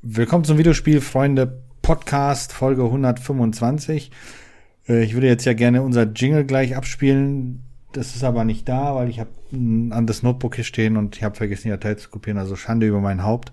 Willkommen zum Videospiel-Freunde-Podcast, Folge 125. Ich würde jetzt ja gerne unser Jingle gleich abspielen. Das ist aber nicht da, weil ich habe ein anderes Notebook hier stehen und ich habe vergessen, die Datei zu kopieren. Also Schande über mein Haupt.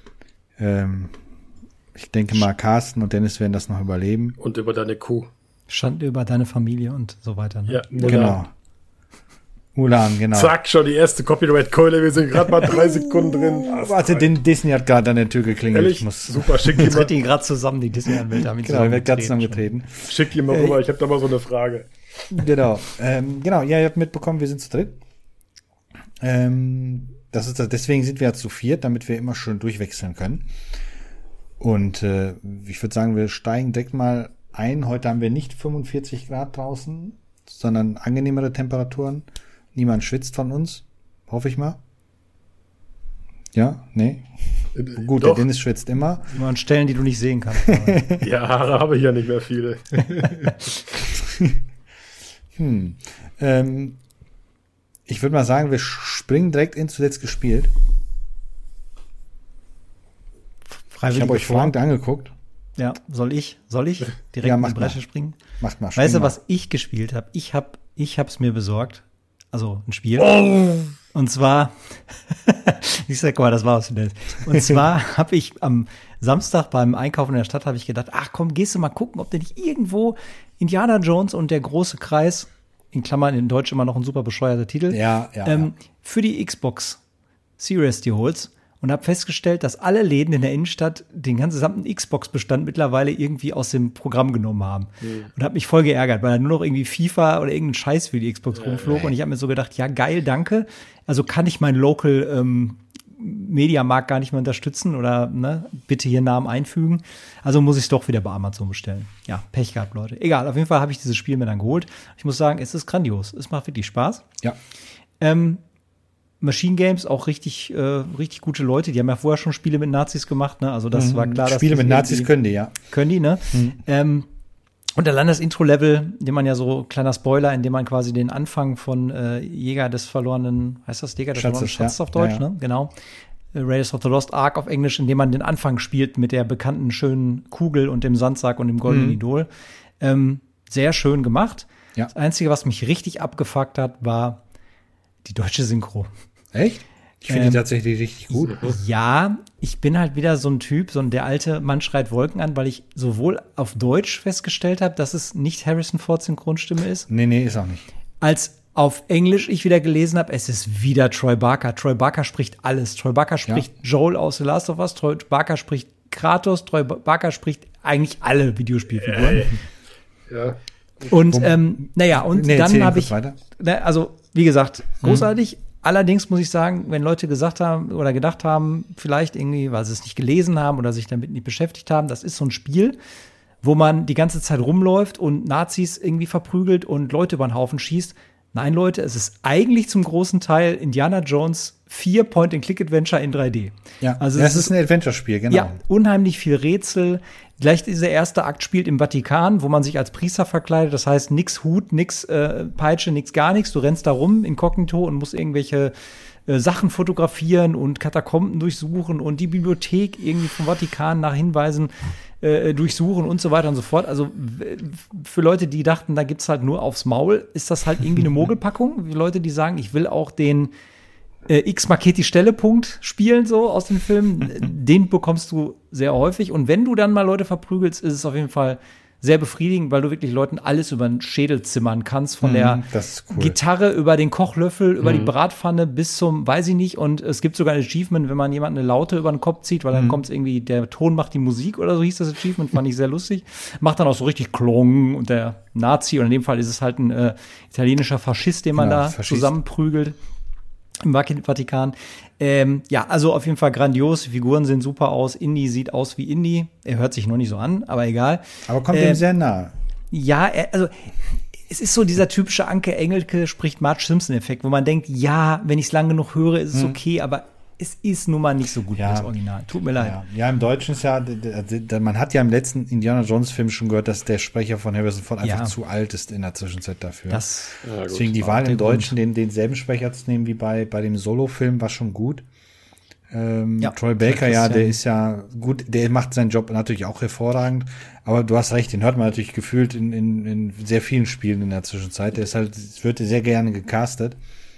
Ich denke mal, Carsten und Dennis werden das noch überleben. Und über deine Kuh. Schande über deine Familie und so weiter. Ne? Ja, genau. Mulan, genau. Zack, schon die erste Copyright-Keule. Wir sind gerade mal 3 Sekunden drin. Warte, Disney hat gerade an der Tür geklingelt. Ehrlich? Ich muss Super, schick die Jetzt mal, wird die gerade zusammen, die Disney-Anwälte haben ihn genau, wird gerade zusammengetreten. zusammengetreten. schick die mal rüber. Ich habe da mal so eine Frage. Genau. Ja, ihr habt mitbekommen, wir sind zu dritt. Deswegen sind wir ja zu viert, damit wir immer schön durchwechseln können. Und ich würde sagen, wir steigen direkt mal ein. Heute haben wir nicht 45 Grad draußen, sondern angenehmere Temperaturen. Niemand schwitzt von uns, hoffe ich mal. Ja, nee. Gut, Doch. der Dennis schwitzt immer. Immer an Stellen, die du nicht sehen kannst. Ja, Haare habe ich ja nicht mehr viele. Ich würde mal sagen, wir springen direkt in zuletzt gespielt. Ich habe euch fragend angeguckt. Ja, soll ich direkt Ja, in mach die Bresche mal. springen? Macht mal. Weißt du, spring was ich gespielt habe? Ich hab's mir besorgt. Also ein Spiel. Oh. Und zwar, ich sag mal, das war was für das. Und zwar habe ich am Samstag beim Einkaufen in der Stadt habe ich gedacht, ach komm, gehst du mal gucken, ob du nicht irgendwo Indiana Jones und der große Kreis, in Klammern in Deutsch immer noch ein super bescheuerter Titel, Ja. für die Xbox Series die holst. Und habe festgestellt, dass alle Läden in der Innenstadt den ganzen gesamten Xbox-Bestand mittlerweile irgendwie aus dem Programm genommen haben. Und habe mich voll geärgert, weil da nur noch irgendwie FIFA oder irgendein Scheiß für die Xbox rumflog. Und ich habe mir so gedacht, ja geil, danke. Also kann ich meinen Local Mediamarkt gar nicht mehr unterstützen oder bitte hier Namen einfügen. Also muss ich es doch wieder bei Amazon bestellen. Ja, Pech gehabt, Leute. Egal, auf jeden Fall habe ich dieses Spiel mir dann geholt. Ich muss sagen, es ist grandios. Es macht wirklich Spaß. Ja. Machine Games, auch richtig gute Leute. Die haben ja vorher schon Spiele mit Nazis gemacht, ne? Also das war klar, dass Spiele mit Nazis können die, ja. können die, ne? Und dann das Intro-Level, in dem man ja so, kleiner Spoiler, in dem man quasi den Anfang von Jäger des verlorenen, heißt das Jäger des verlorenen Schatzes auf Deutsch, ja. ne? Genau. Raiders of the Lost Ark auf Englisch, in dem man den Anfang spielt mit der bekannten schönen Kugel und dem Sandsack und dem goldenen Idol. Sehr schön gemacht. Ja. Das Einzige, was mich richtig abgefuckt hat, war die deutsche Synchro. Echt? Ich finde die tatsächlich richtig gut. Ja, ich bin halt wieder so ein Typ, der alte Mann schreit Wolken an, weil ich sowohl auf Deutsch festgestellt habe, dass es nicht Harrison Fords Synchronstimme ist, Nee, ist auch nicht. als auf Englisch ich wieder gelesen habe, es ist wieder Troy Barker. Troy Barker spricht alles. Troy Barker spricht Joel aus The Last of Us, Troy Barker spricht Kratos, Troy Barker spricht eigentlich alle Videospielfiguren. Ja. Und dann habe ich, weiter. also wie gesagt, großartig. Allerdings muss ich sagen, wenn Leute gesagt haben oder gedacht haben, vielleicht irgendwie, weil sie es nicht gelesen haben oder sich damit nicht beschäftigt haben, das ist so ein Spiel, wo man die ganze Zeit rumläuft und Nazis irgendwie verprügelt und Leute über den Haufen schießt. Nein, Leute, es ist eigentlich zum großen Teil Indiana Jones 4 Point-and-Click-Adventure in 3D. Ja, also das ist ein Adventure-Spiel, genau. Ja, unheimlich viel Rätsel. Gleich dieser erste Akt spielt im Vatikan, wo man sich als Priester verkleidet. Das heißt, nix Hut, nix Peitsche, nix gar nichts. Du rennst da rum inkognito und musst irgendwelche Sachen fotografieren und Katakomben durchsuchen und die Bibliothek irgendwie vom Vatikan nach Hinweisen durchsuchen und so weiter und so fort. Also für Leute, die dachten, da gibt's halt nur aufs Maul, ist das halt irgendwie eine Mogelpackung. Für Leute, die sagen, ich will auch den X markiert die Stelle Punkt spielen, so aus dem Film, den bekommst du sehr häufig. Und wenn du dann mal Leute verprügelst, ist es auf jeden Fall sehr befriedigend, weil du wirklich Leuten alles über den Schädel zimmern kannst, von der Gitarre über den Kochlöffel, über die Bratpfanne bis zum, weiß ich nicht, und es gibt sogar ein Achievement, wenn man jemanden eine Laute über den Kopf zieht, weil dann kommt es irgendwie, der Ton macht die Musik oder so hieß das Achievement, fand ich sehr lustig. Macht dann auch so richtig Klong und der Nazi, und in dem Fall ist es halt ein italienischer Faschist, den man da zusammenprügelt im Vatikan. Also auf jeden Fall grandios. Die Figuren sehen super aus. Indy sieht aus wie Indy. Er hört sich noch nicht so an, aber egal. Aber kommt ihm sehr nahe. Ja, es ist so dieser typische Anke Engelke spricht Marge Simpson-Effekt, wo man denkt, ja, wenn ich es lang genug höre, ist es okay, aber es ist nun mal nicht so gut wie das Original. Tut mir leid. Ja, im Deutschen ist man hat ja im letzten Indiana Jones Film schon gehört, dass der Sprecher von Harrison Ford einfach zu alt ist in der Zwischenzeit dafür. Deswegen die Wahl im Deutschen, denselben Sprecher zu nehmen wie bei dem Solo-Film, war schon gut. Troy Baker, der ist ja gut, der macht seinen Job natürlich auch hervorragend, aber du hast recht, den hört man natürlich gefühlt in sehr vielen Spielen in der Zwischenzeit. Der ist halt, es wird sehr gerne gecastet.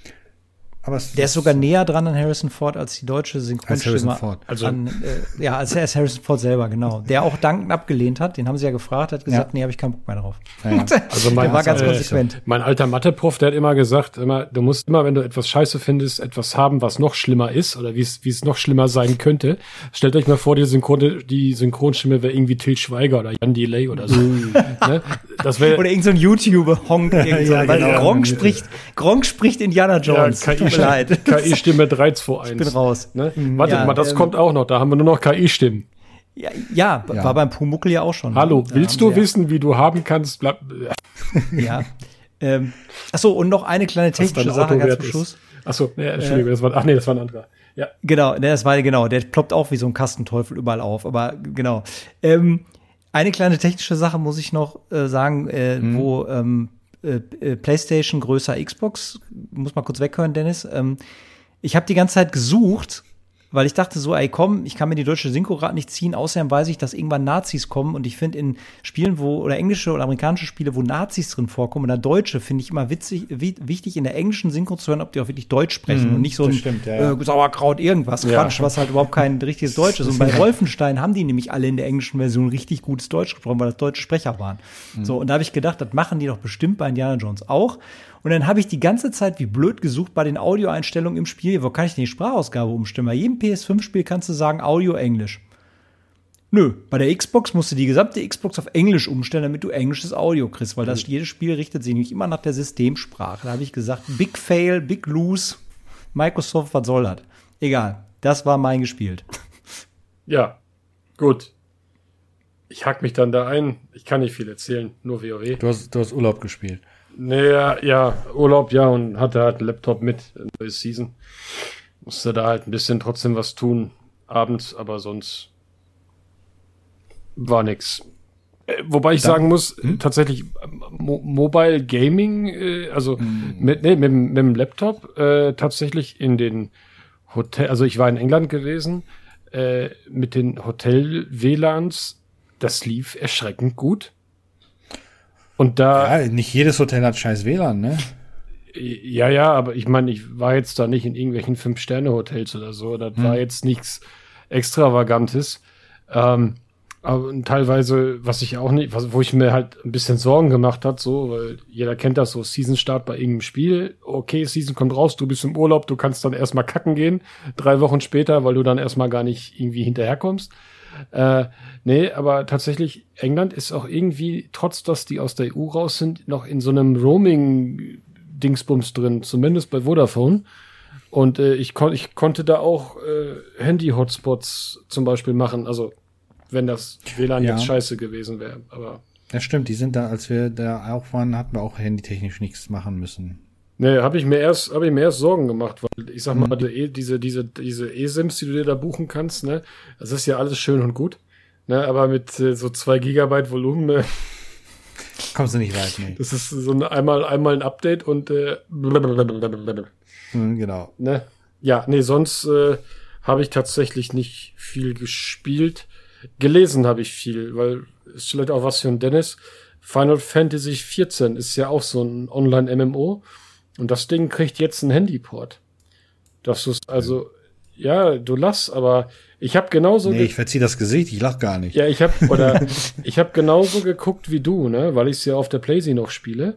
Aber der ist sogar näher dran an Harrison Ford als die deutsche Synchronstimme. Also als Harrison Ford selber, genau. Der auch dankend abgelehnt hat, den haben sie ja gefragt, hat gesagt, nee, habe ich keinen Bock mehr drauf. Ja. Also der war ganz konsequent. Mein alter Mathe-Prof, der hat immer gesagt, du musst immer, wenn du etwas scheiße findest, etwas haben, was noch schlimmer ist oder wie es noch schlimmer sein könnte. Stellt euch mal vor, die Synchronstimme wäre irgendwie Til Schweiger oder Jan Delay oder so. Ne? Das wär, oder irgend so ein YouTuber-Honk. Weil Gronk spricht Indiana Jones. Ja, KI-Stimme 321. Ich bin raus. Ne? Warte mal, das kommt auch noch. Da haben wir nur noch KI-Stimmen. Ja, war beim Pumuckl ja auch schon. Hallo, willst du wissen, wie du haben kannst? Ja. Achso, und noch eine kleine technische Sache ganz zum Schluss. Achso, Entschuldigung, das war ein anderer. Ja. Genau, der ploppt auch wie so ein Kastenteufel überall auf. Aber genau. Eine kleine technische Sache muss ich noch sagen, wo PlayStation größer Xbox, muss mal kurz weghören, Dennis. Ich habe die ganze Zeit gesucht, weil ich dachte so, ey komm, ich kann mir die deutsche Synchro gerade nicht ziehen, außerdem weiß ich, dass irgendwann Nazis kommen und ich finde in Spielen, oder englische oder amerikanische Spiele, wo Nazis drin vorkommen, oder deutsche, finde ich immer wichtig in der englischen Synchro zu hören, ob die auch wirklich Deutsch sprechen und nicht so ein Sauerkraut irgendwas Quatsch, was halt überhaupt kein richtiges Deutsch ist. Und bei Wolfenstein haben die nämlich alle in der englischen Version richtig gutes Deutsch gesprochen, weil das deutsche Sprecher waren. So, und da habe ich gedacht, das machen die doch bestimmt bei Indiana Jones auch. Und dann habe ich die ganze Zeit wie blöd gesucht bei den Audioeinstellungen im Spiel. Wo kann ich denn die Sprachausgabe umstellen? Bei jedem PS5-Spiel kannst du sagen Audio Englisch. Nö, bei der Xbox musst du die gesamte Xbox auf Englisch umstellen, damit du englisches Audio kriegst, weil jedes Spiel richtet sich nämlich immer nach der Systemsprache. Da habe ich gesagt, Big Fail, Big Lose, Microsoft, was soll das? Egal, das war mein gespielt. Ja, gut. Ich hack mich dann da ein. Ich kann nicht viel erzählen, nur WoW. Du hast Urlaub gespielt. Naja, ja, Urlaub, ja, und hatte halt einen Laptop mit, eine neue Season. Musste da halt ein bisschen trotzdem was tun, abends, aber sonst war nix. Wobei ich sagen muss, tatsächlich Mobile Gaming, mit dem Laptop, tatsächlich in den Hotel, also ich war in England gewesen, mit den Hotel-WLANs, das lief erschreckend gut. Und da. Ja, nicht jedes Hotel hat scheiß WLAN, ne? Ja, aber ich meine, ich war jetzt da nicht in irgendwelchen 5-Sterne-Hotels oder so. Das war jetzt nichts Extravagantes. Aber teilweise, was ich auch nicht, wo ich mir halt ein bisschen Sorgen gemacht hat, so, weil jeder kennt das so, Season-Start bei irgendeinem Spiel. Okay, Season kommt raus, du bist im Urlaub, du kannst dann erstmal kacken gehen, 3 Wochen später, weil du dann erstmal gar nicht irgendwie hinterherkommst. Nee, aber tatsächlich, England ist auch irgendwie, trotz dass die aus der EU raus sind, noch in so einem Roaming-Dingsbums drin, zumindest bei Vodafone. Und ich konnte da auch Handy-Hotspots zum Beispiel machen, also wenn das WLAN jetzt scheiße gewesen wäre. Aber ja, stimmt, die sind da, als wir da auch waren, hatten wir auch handytechnisch nichts machen müssen. Nee, habe ich mir erst Sorgen gemacht, weil ich sag mal, diese eSIMs, die du dir da buchen kannst, ne, das ist ja alles schön und gut, ne, aber mit so 2 Gigabyte Volumen kommst du nicht weit, nee. Das ist so einmal ein Update und genau. Ne? Ja, nee, sonst habe ich tatsächlich nicht viel gespielt. Gelesen habe ich viel, weil ist vielleicht auch was für ein Dennis. Final Fantasy 14 ist ja auch so ein Online-MMO. Und das Ding kriegt jetzt einen Handyport. Dass du es ja, du lachst, aber ich habe genauso. Nee, ich verzieh das Gesicht, ich lach gar nicht. Ja, ich habe genauso geguckt wie du, ne, weil ich es ja auf der PlayStation noch spiele.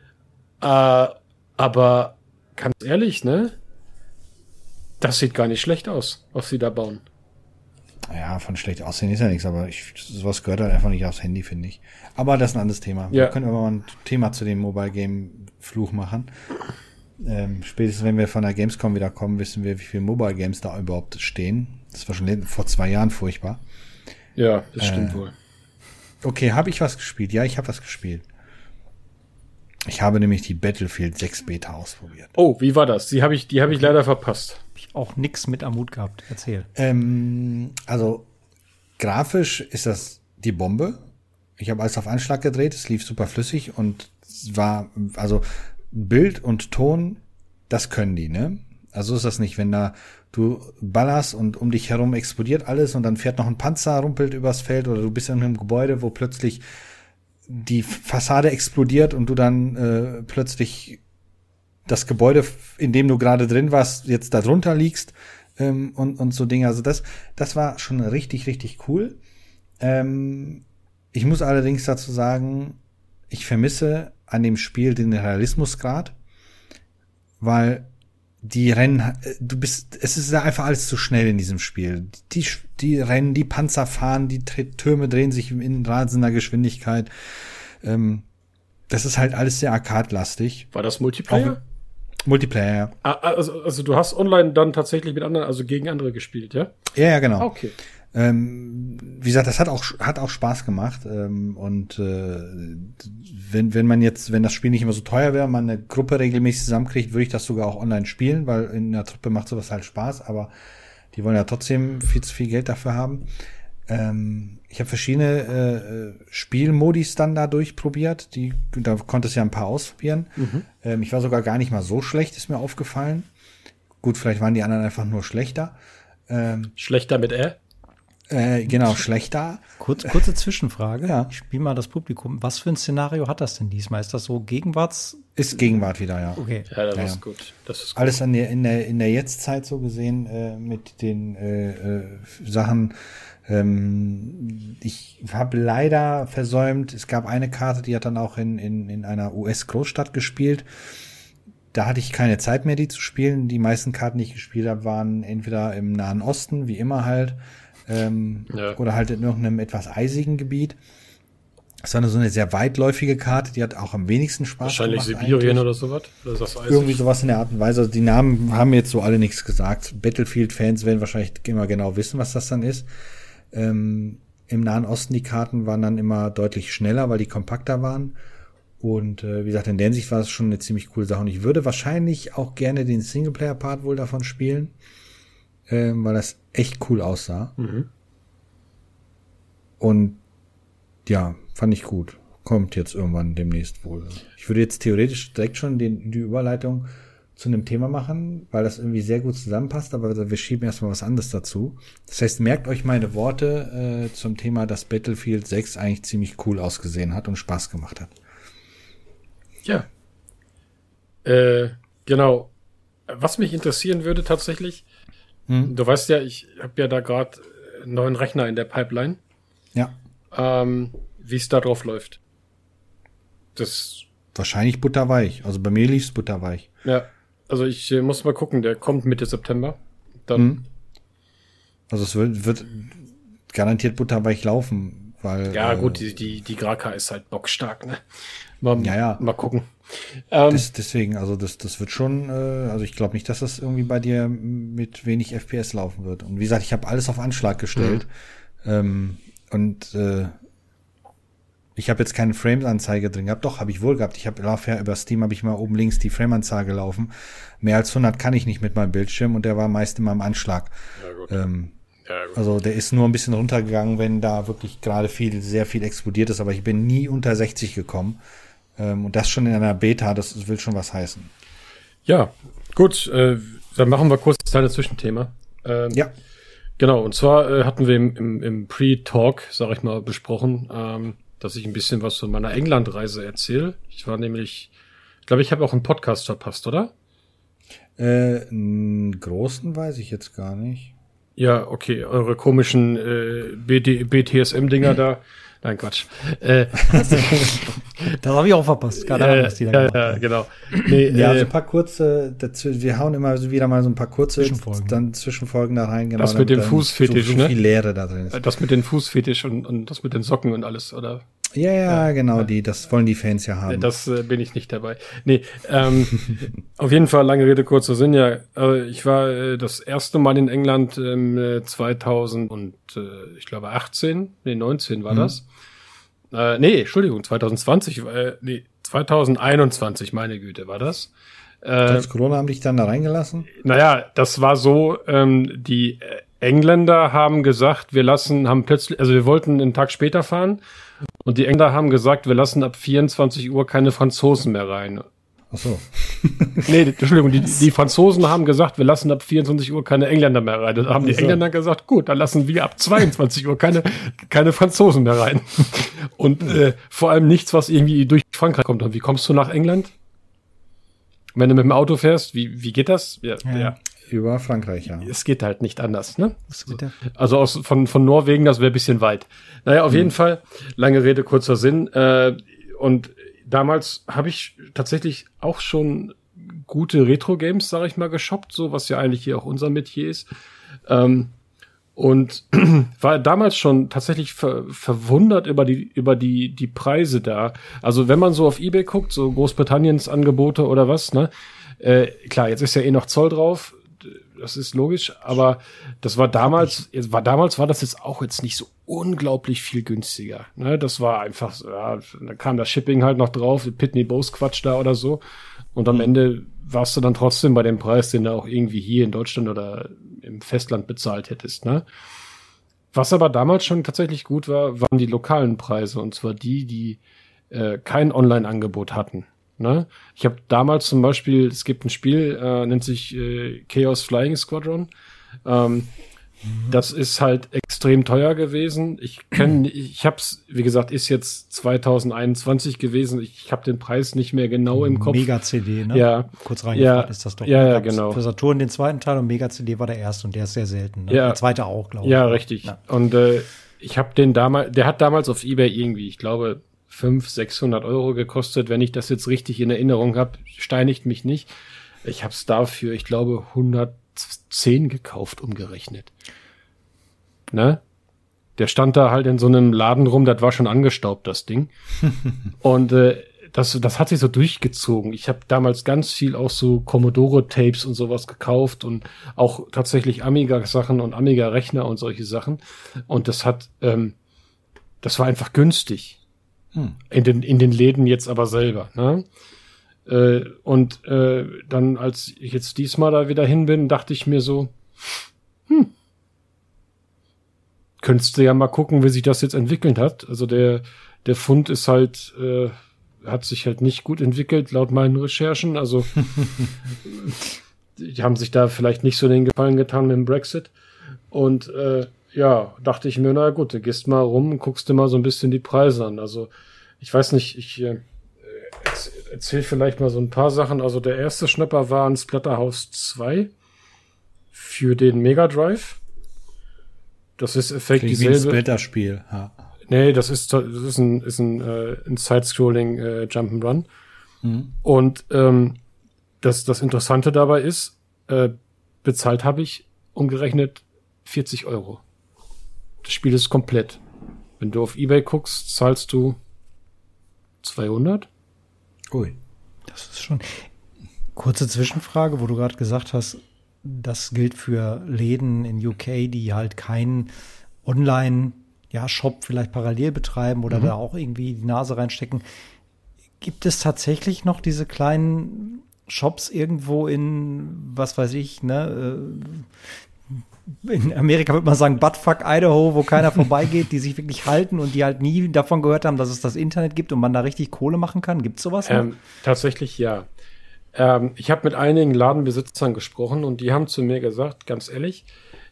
Aber ganz ehrlich, ne, das sieht gar nicht schlecht aus, was sie da bauen. Ja, von schlecht aussehen ist ja nichts, aber sowas gehört halt einfach nicht aufs Handy, finde ich. Aber das ist ein anderes Thema. Ja. Wir können aber mal ein Thema zu dem Mobile Game Fluch machen. Spätestens wenn wir von der Gamescom wieder kommen, wissen wir, wie viele Mobile Games da überhaupt stehen. Das war schon vor 2 Jahren furchtbar. Ja, das stimmt wohl. Okay, habe ich was gespielt? Ja, ich habe was gespielt. Ich habe nämlich die Battlefield 6 Beta ausprobiert. Oh, wie war das? Die habe ich leider verpasst. Auch nix mit am Hut gehabt. Erzähl. Also grafisch ist das die Bombe. Ich habe alles auf Anschlag gedreht, es lief super flüssig und es war, also Bild und Ton, das können die, ne? Also ist das nicht, wenn du ballerst und um dich herum explodiert alles und dann fährt noch ein Panzer, rumpelt übers Feld oder du bist in einem Gebäude, wo plötzlich die Fassade explodiert und du dann plötzlich das Gebäude, in dem du gerade drin warst, jetzt da drunter liegst und so Dinge. Also das war schon richtig, richtig cool. Ich muss allerdings dazu sagen, ich vermisse an dem Spiel den Realismusgrad, weil die Rennen, es ist einfach alles zu schnell in diesem Spiel. Die Rennen, die Panzer fahren, die Türme drehen sich in rasender Geschwindigkeit. Das ist halt alles sehr arcade-lastig. War das Multiplayer? Multiplayer, ja. Also du hast online dann tatsächlich mit anderen, also gegen andere gespielt, ja? Ja, genau. Okay. Wie gesagt, das hat auch Spaß gemacht. Wenn das Spiel nicht immer so teuer wäre, man eine Gruppe regelmäßig zusammenkriegt, würde ich das sogar auch online spielen, weil in der Truppe macht sowas halt Spaß, aber die wollen ja trotzdem viel zu viel Geld dafür haben. Ich habe verschiedene Spielmodis dann da durchprobiert. Da konntest du ja ein paar ausprobieren. Ich war sogar gar nicht mal so schlecht, ist mir aufgefallen. Gut, vielleicht waren die anderen einfach nur schlechter. Schlechter mit R? Genau, schlechter. Kurze Zwischenfrage. Ja. Ich spiele mal das Publikum. Was für ein Szenario hat das denn diesmal? Ist das so Gegenwarts? Ist Gegenwart wieder, ja. Okay. Ja, das Ja, ist ja. gut. Das ist gut. Alles in der Jetztzeit so gesehen mit den Sachen. Ich habe leider versäumt, es gab eine Karte, die hat dann auch in einer US-Großstadt gespielt. Da hatte ich keine Zeit mehr, die zu spielen. Die meisten Karten, die ich gespielt habe, waren entweder im Nahen Osten, wie immer halt, oder halt in irgendeinem etwas eisigen Gebiet. Es war so eine sehr weitläufige Karte, die hat auch am wenigsten Spaß Wahrscheinlich gemacht. Sibirien eigentlich. oder sowas? Oder ist das eisig? Irgendwie sowas in der Art und Weise. Also die Namen haben jetzt so alle nichts gesagt. Battlefield-Fans werden wahrscheinlich immer genau wissen, was das dann ist. Im Nahen Osten, die Karten waren dann immer deutlich schneller, weil die kompakter waren. Und wie gesagt, in der Hinsicht war es schon eine ziemlich coole Sache. Und ich würde wahrscheinlich auch gerne den Singleplayer-Part wohl davon spielen, weil das echt cool aussah. Und ja, fand ich gut. Kommt jetzt irgendwann demnächst wohl. Ich würde jetzt theoretisch direkt schon die Überleitung zu einem Thema machen, weil das irgendwie sehr gut zusammenpasst, aber wir schieben erstmal was anderes dazu. Das heißt, merkt euch meine Worte zum Thema, dass Battlefield 6 eigentlich ziemlich cool ausgesehen hat und Spaß gemacht hat. Ja. Genau. Was mich interessieren würde tatsächlich, du weißt ja, ich habe ja da gerade einen neuen Rechner in der Pipeline. Ja. Wie es da drauf läuft. Das Wahrscheinlich butterweich. Also bei mir lief's butterweich. Ja, also ich muss mal gucken, der kommt Mitte September. Dann. Also es wird garantiert butterweich laufen, weil. Ja, gut, die Graka ist halt bockstark, ne? Ja. Mal gucken. Deswegen, also das wird schon, also ich glaube nicht, dass das irgendwie bei dir mit wenig FPS laufen wird. Und wie gesagt, ich habe alles auf Anschlag gestellt. Ich habe jetzt keine Frames-Anzeige drin gehabt. Doch, habe ich wohl gehabt. Über Steam habe ich mal oben links die Frame-Anzahl gelaufen. Mehr als 100 kann ich nicht mit meinem Bildschirm und der war meist immer im Anschlag. Ja, gut. Gut. Also der ist nur ein bisschen runtergegangen, wenn da wirklich gerade sehr viel explodiert ist, aber ich bin nie unter 60 gekommen. Und das schon in einer Beta, das will schon was heißen. Ja, gut, dann machen wir kurz ein kleines Zwischenthema. Ja. Genau, und zwar hatten wir im Pre-Talk, sag ich mal, besprochen, dass ich ein bisschen was von meiner England-Reise erzähle. Ich war nämlich, glaube ich, habe auch einen Podcast verpasst, oder? Einen großen weiß ich jetzt gar nicht. Ja, okay, eure komischen BTSM-Dinger da. Nein, Quatsch. Das habe ich auch verpasst. Keine Ahnung, was die da gemacht haben. Genau. Nee, Ja, so ein paar kurze, wir hauen immer wieder mal so ein paar kurze Zwischenfolgen. Zwischenfolgen da rein. Genau, Das mit dem Fußfetisch, so ne? viel Leere da drin ist. Das mit den Fußfetisch und das mit den Socken und alles, oder? Ja, genau, das wollen die Fans ja haben. Das bin ich nicht dabei. Nee, auf jeden Fall, lange Rede, kurzer Sinn, ja. Ich war das erste Mal in England 2000 und ich glaube 19 war das. Entschuldigung, 2020, 2021, meine Güte, war das. Trotz Corona haben dich dann da reingelassen? Naja, das war so, die Engländer haben gesagt, wir wollten einen Tag später fahren und die Engländer haben gesagt, wir lassen ab 24 Uhr keine Franzosen mehr rein. Ach so. Nee, Entschuldigung, die Franzosen haben gesagt, wir lassen ab 24 Uhr keine Engländer mehr rein. Da haben die Engländer gesagt, gut, dann lassen wir ab 22 Uhr keine Franzosen mehr rein. Und vor allem nichts, was irgendwie durch Frankreich kommt. Und wie kommst du nach England? Wenn du mit dem Auto fährst, wie geht das? Ja. Über Frankreich, ja. Es geht halt nicht anders, ne? Also von Norwegen, das wäre ein bisschen weit. Naja, auf jeden Fall, lange Rede, kurzer Sinn. Und damals habe ich tatsächlich auch schon gute Retro-Games, sage ich mal, geshoppt, so was ja eigentlich hier auch unser Metier ist. Und war damals schon tatsächlich verwundert über die Preise da. Also wenn man so auf eBay guckt, so Großbritanniens Angebote oder was, ne? Klar, jetzt ist ja noch Zoll drauf. Das ist logisch, aber das war damals war das jetzt auch jetzt nicht so unglaublich viel günstiger. Ne? Das war einfach, ja, da kam das Shipping halt noch drauf, Pitney Bowes Quatsch da oder so. Und am Ende warst du dann trotzdem bei dem Preis, den du auch irgendwie hier in Deutschland oder im Festland bezahlt hättest. Ne? Was aber damals schon tatsächlich gut war, waren die lokalen Preise. Und zwar die kein Online-Angebot hatten. Ne? Ich habe damals zum Beispiel, es gibt ein Spiel, nennt sich Chaos Flying Squadron. Das ist halt extrem teuer gewesen. Ich hab's, wie gesagt, ist jetzt 2021 gewesen. Ich habe den Preis nicht mehr genau im Kopf. Mega-CD, ne? Ja. Kurz reingefragt ist das doch. Ja, genau. Für Saturn den zweiten Teil und Mega-CD war der erste und der ist sehr selten. Ne? Ja. Der zweite auch, glaube ich. Ja, richtig. Ja. Und ich habe der hat damals auf eBay irgendwie, ich glaube, 500-600 Euro gekostet. Wenn ich das jetzt richtig in Erinnerung habe, steinigt mich nicht. Ich habe es dafür, ich glaube, 110 gekauft, umgerechnet. Ne? Der stand da halt in so einem Laden rum, das war schon angestaubt, das Ding. Und das hat sich so durchgezogen. Ich habe damals ganz viel auch so Commodore-Tapes und sowas gekauft und auch tatsächlich Amiga-Sachen und Amiga-Rechner und solche Sachen. Und das war einfach günstig. In den Läden jetzt aber selber, ne? Dann, als ich jetzt diesmal da wieder hin bin, dachte ich mir so, könntest du ja mal gucken, wie sich das jetzt entwickelt hat. Also der Fund ist halt, hat sich halt nicht gut entwickelt, laut meinen Recherchen. Also, die haben sich da vielleicht nicht so den Gefallen getan mit dem Brexit. Und, ja, dachte ich mir, na gut, du gehst mal rum und guckst dir mal so ein bisschen die Preise an. Also, ich weiß nicht, ich erzähle vielleicht mal so ein paar Sachen. Also, der erste Schnapper war ein Splatterhouse 2 für den Mega Drive. Das ist effekt dieselbe. Ein Splatter-Spiel, ja. Nee, das ist ein Side-Scrolling Jump'n'Run. Und das Interessante dabei ist, bezahlt habe ich umgerechnet 40 Euro. Das Spiel ist komplett. Wenn du auf eBay guckst, zahlst du 200. Ui. Das ist schon. Kurze Zwischenfrage, wo du gerade gesagt hast, das gilt für Läden in UK, die halt keinen Online-Shop vielleicht parallel betreiben oder da auch irgendwie die Nase reinstecken. Gibt es tatsächlich noch diese kleinen Shops irgendwo in, was weiß ich, ne, in Amerika würde man sagen, Buttfuck, Idaho, wo keiner vorbeigeht, die sich wirklich halten und die halt nie davon gehört haben, dass es das Internet gibt und man da richtig Kohle machen kann? Gibt's sowas noch? Tatsächlich ja. Ich habe mit einigen Ladenbesitzern gesprochen und die haben zu mir gesagt, ganz ehrlich,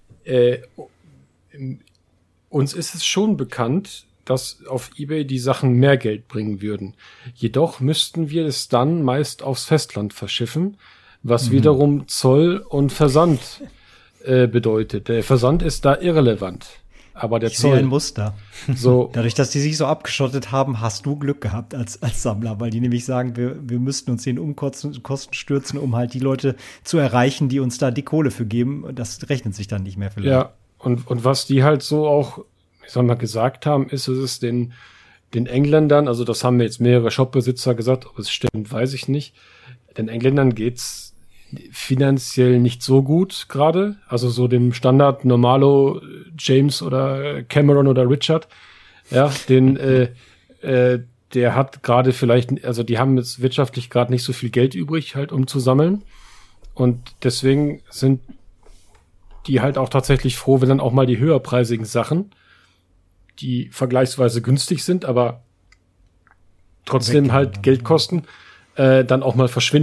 uns ist es schon bekannt, dass auf eBay die Sachen mehr Geld bringen würden. Jedoch müssten wir es dann meist aufs Festland verschiffen, was wiederum Zoll und Versand bedeutet. Der Versand ist da irrelevant. Aber der Zoll. Ich sehe ein Muster. So. Dadurch, dass die sich so abgeschottet haben, hast du Glück gehabt als Sammler, weil die nämlich sagen, wir müssten uns den Umkosten stürzen, um halt die Leute zu erreichen, die uns da die Kohle für geben. Das rechnet sich dann nicht mehr vielleicht. Ja, und was die halt so auch, ich sag mal, gesagt haben, ist es den Engländern, also das haben mir jetzt mehrere Shopbesitzer gesagt, ob es stimmt, weiß ich nicht. Den Engländern geht's finanziell nicht so gut gerade, also so dem Standard Normalo James oder Cameron oder Richard, ja, der hat gerade vielleicht, also die haben jetzt wirtschaftlich gerade nicht so viel Geld übrig halt, um zu sammeln, und deswegen sind die halt auch tatsächlich froh, wenn dann auch mal die höherpreisigen Sachen, die vergleichsweise günstig sind, aber trotzdem halt Geld kosten, dann auch mal verschwinden.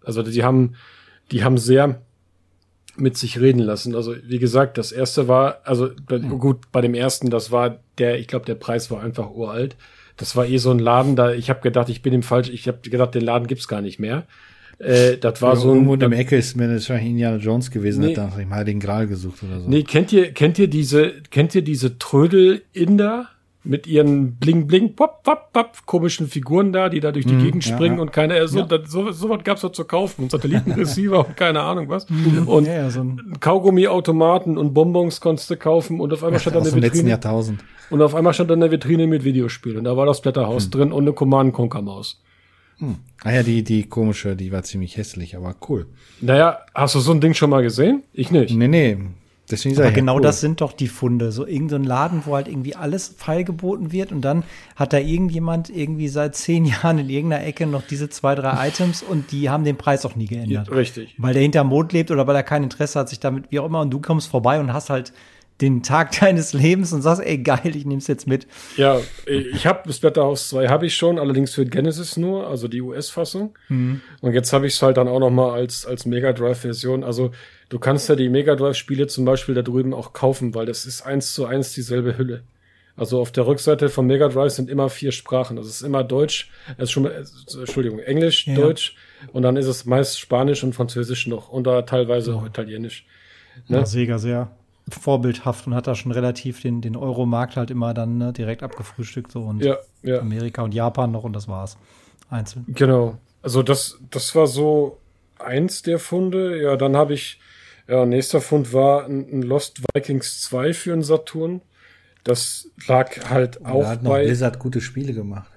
Also die haben sehr mit sich reden lassen. Also wie gesagt, das erste war, also gut, bei dem ersten, das war ich glaube, der Preis war einfach uralt. Das war so ein Laden, ich habe gedacht, ich habe gedacht, den Laden gibt's gar nicht mehr. Das war so irgendwo in der Ecke ist mir wahrscheinlich Indiana Jones gewesen, Nee. hat nach dem Heiligen Gral gesucht oder so. Nee, kennt ihr diese Trödel-Inder mit ihren Bling-Bling, pop, pop, pop, komischen Figuren da, die da durch die Gegend springen und sowas gab's da zu kaufen und Satellitenreceiver und keine Ahnung was. Und so ein Kaugummiautomaten und Bonbons konntest du kaufen und auf einmal stand da Aus eine dem letzten Vitrine. Jahrtausend. Und auf einmal stand da eine Vitrine mit Videospiel und da war das Blätterhaus drin und eine Command Conquer Maus. Ah ja, die komische, die war ziemlich hässlich, aber cool. Naja, hast du so ein Ding schon mal gesehen? Ich nicht. Nee. Deswegen sag Aber ich ja, genau cool. das sind doch die Funde. So irgendein Laden, wo halt irgendwie alles feilgeboten wird und dann hat da irgendjemand irgendwie seit 10 Jahren in irgendeiner Ecke noch diese 2, 3 Items und die haben den Preis auch nie geändert. Ja, richtig. Weil der hinterm Mond lebt oder weil er kein Interesse hat, sich damit, wie auch immer, und du kommst vorbei und hast halt den Tag deines Lebens und sagst, ey, geil, ich nehm's jetzt mit. Ja, ich habe das Blätterhaus 2 habe ich schon, allerdings für Genesis nur, also die US-Fassung. Und jetzt habe ich es halt dann auch noch mal als Mega Drive-Version. Also du kannst ja die Mega Drive-Spiele zum Beispiel da drüben auch kaufen, weil das ist 1:1 dieselbe Hülle. Also auf der Rückseite vom Mega Drive sind immer 4 Sprachen. Das ist immer Deutsch, Englisch, Ja. Deutsch und dann ist es meist Spanisch und Französisch noch und da teilweise auch Italienisch. Ne? Ja, Sega sehr vorbildhaft und hat da schon relativ den Euro-Markt halt immer dann direkt abgefrühstückt so und Ja. Amerika und Japan noch und das war's. Einzeln. Genau. Also das war so eins der Funde. Ja, dann habe ich, nächster Fund war ein Lost Vikings 2 für einen Saturn. Das lag halt Da auch hat noch bei, Blizzard gute Spiele gemacht.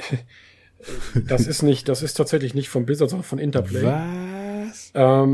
das ist tatsächlich nicht von Blizzard, sondern von Interplay. Was?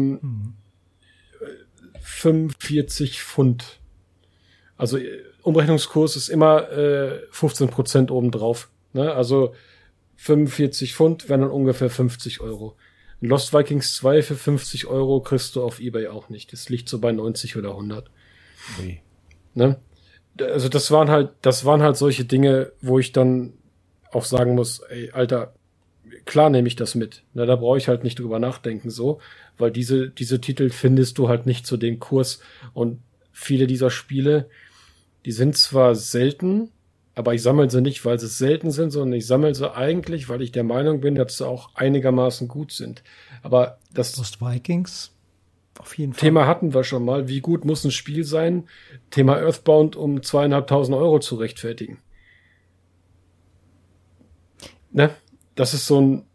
45 Pfund. Also Umrechnungskurs ist immer 15% obendrauf. Ne? Also 45 Pfund wären dann ungefähr 50 Euro. Ein Lost Vikings 2 für 50 Euro kriegst du auf eBay auch nicht. Das liegt so bei 90 oder 100. Ui. Ne? Also das waren halt solche Dinge, wo ich dann auch sagen muss, ey, Alter, klar nehme ich das mit. Na, da brauche ich halt nicht drüber nachdenken so, weil diese Titel findest du halt nicht zu dem Kurs. Und viele dieser Spiele, die sind zwar selten, aber ich sammle sie nicht, weil sie selten sind, sondern ich sammle sie eigentlich, weil ich der Meinung bin, dass sie auch einigermaßen gut sind. Aber das Lost Vikings auf jeden Fall. Thema hatten wir schon mal. Wie gut muss ein Spiel sein? Thema Earthbound, um 2.500 Euro zu rechtfertigen. Ne? Das ist so ein,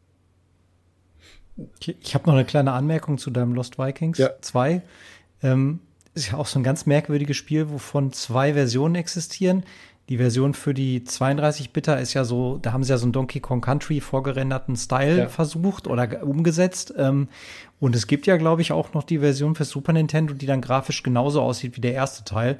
Ich habe noch eine kleine Anmerkung zu deinem Lost Vikings Ja. 2. Ist ja auch so ein ganz merkwürdiges Spiel, wovon 2 Versionen existieren. Die Version für die 32-Bitter ist ja so, da haben sie ja so einen Donkey Kong Country vorgerenderten Style versucht oder umgesetzt. Und es gibt ja, glaube ich, auch noch die Version für Super Nintendo, die dann grafisch genauso aussieht wie der erste Teil.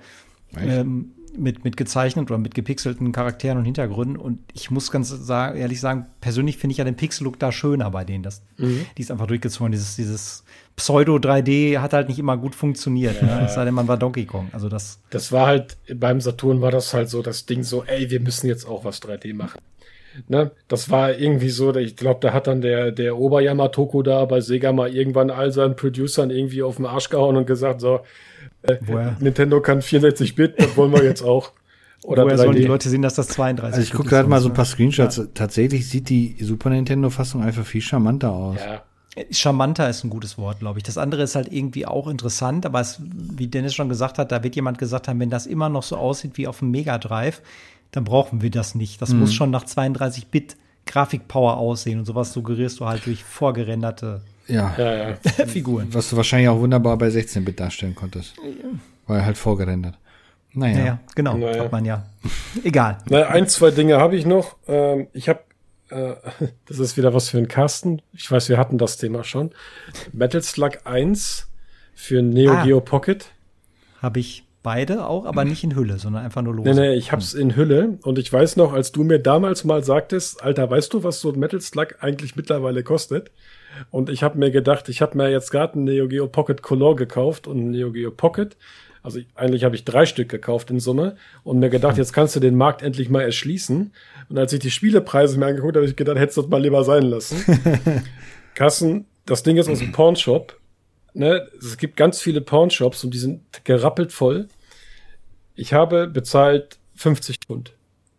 Mit gezeichnet oder mit gepixelten Charakteren und Hintergründen. Und ich muss ehrlich sagen, persönlich finde ich ja den Pixel-Look da schöner bei denen. Die ist einfach durchgezogen. Dieses Pseudo-3D hat halt nicht immer gut funktioniert. Ne? Es sei denn, man war Donkey Kong. Also das war halt, beim Saturn war das halt so das Ding so, ey, wir müssen jetzt auch was 3D machen. Ne? Das war irgendwie so, ich glaube, da hat dann der Ober-Yamatoku da bei Sega mal irgendwann all seinen Producern irgendwie auf den Arsch gehauen und gesagt, so, Nintendo kann 64-Bit, das wollen wir jetzt auch. Oder woher 3D. sollen die Leute sehen, dass das 32 Also ich gucke ist gerade mal und so ein paar Screenshots. Tatsächlich sieht die Super Nintendo-Fassung einfach viel charmanter aus. Ja, Charmanter ist ein gutes Wort, glaube ich. Das andere ist halt irgendwie auch interessant, aber wie Dennis schon gesagt hat, da wird jemand gesagt haben, wenn das immer noch so aussieht wie auf dem Mega Drive, dann brauchen wir das nicht. Das muss schon nach 32-Bit Grafikpower aussehen und sowas suggerierst du halt durch vorgerenderte Ja. Figuren. Was du wahrscheinlich auch wunderbar bei 16-Bit darstellen konntest. Weil halt vorgerendert. Naja. Ja, genau, Naja. hat man ja. Egal. Na, 1, 2 Dinge habe ich noch. Ich habe, das ist wieder was für einen Carsten. Ich weiß, wir hatten das Thema schon. Metal Slug 1 für Neo Geo Pocket. Habe ich beide auch, aber nicht in Hülle, sondern einfach nur lose. Nee, ich hab's in Hülle. Und ich weiß noch, als du mir damals mal sagtest, Alter, weißt du, was so ein Metal Slug eigentlich mittlerweile kostet? Und ich habe mir gedacht, ich habe mir jetzt gerade einen Neo Geo Pocket Color gekauft und einen Neo Geo Pocket. Also eigentlich habe ich 3 Stück gekauft in Summe und mir gedacht, jetzt kannst du den Markt endlich mal erschließen. Und als ich die Spielepreise mir angeguckt habe, habe ich gedacht, hättest du das mal lieber sein lassen. Carsten, das Ding ist aus dem Pawnshop. Ne? Es gibt ganz viele Pawnshops und die sind gerappelt voll. Ich habe bezahlt 50 Pfund.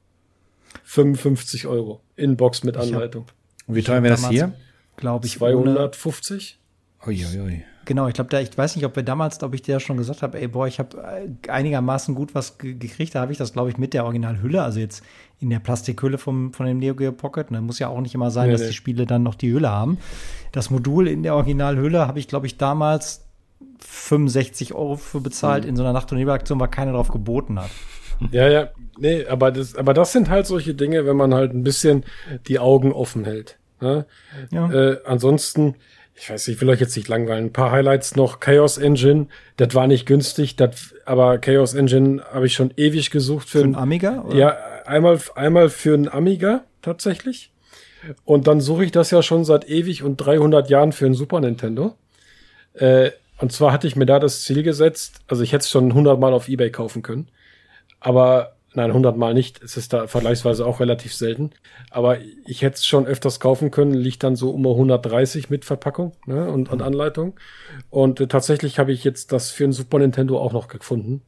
55 Euro. In-Box mit Anleitung. Und wie teuer wäre das hier? Glaube ich. 250? Uiuiui. Genau, ich glaube, ich weiß nicht, ob ich dir ja schon gesagt habe, ey, boah, ich habe einigermaßen gut was gekriegt. Da habe ich das, glaube ich, mit der Originalhülle, also jetzt in der Plastikhülle von dem Neo Geo Pocket. Ne, muss ja auch nicht immer sein, dass die Spiele dann noch die Hülle haben. Das Modul in der Originalhülle habe ich, glaube ich, damals 65 Euro für bezahlt in so einer Nacht- und Nebelaktion, weil keiner drauf geboten hat. Ja, nee, aber das sind halt solche Dinge, wenn man halt ein bisschen die Augen offen hält. Ne? Ja. Ansonsten, ich weiß, ich will euch jetzt nicht langweilen. Ein paar Highlights noch. Chaos Engine, das war nicht günstig, aber Chaos Engine habe ich schon ewig gesucht für einen Amiga? Oder? Ja, einmal für einen Amiga tatsächlich. Und dann suche ich das ja schon seit ewig und 300 Jahren für einen Super Nintendo. Und zwar hatte ich mir da das Ziel gesetzt, also ich hätte es schon 100 Mal auf eBay kaufen können. Aber, nein, 100 Mal nicht. Es ist da vergleichsweise auch relativ selten. Aber ich hätte es schon öfters kaufen können. Liegt dann so um 130 mit Verpackung, ne, und Anleitung. Und tatsächlich habe ich jetzt das für ein Super Nintendo auch noch gefunden.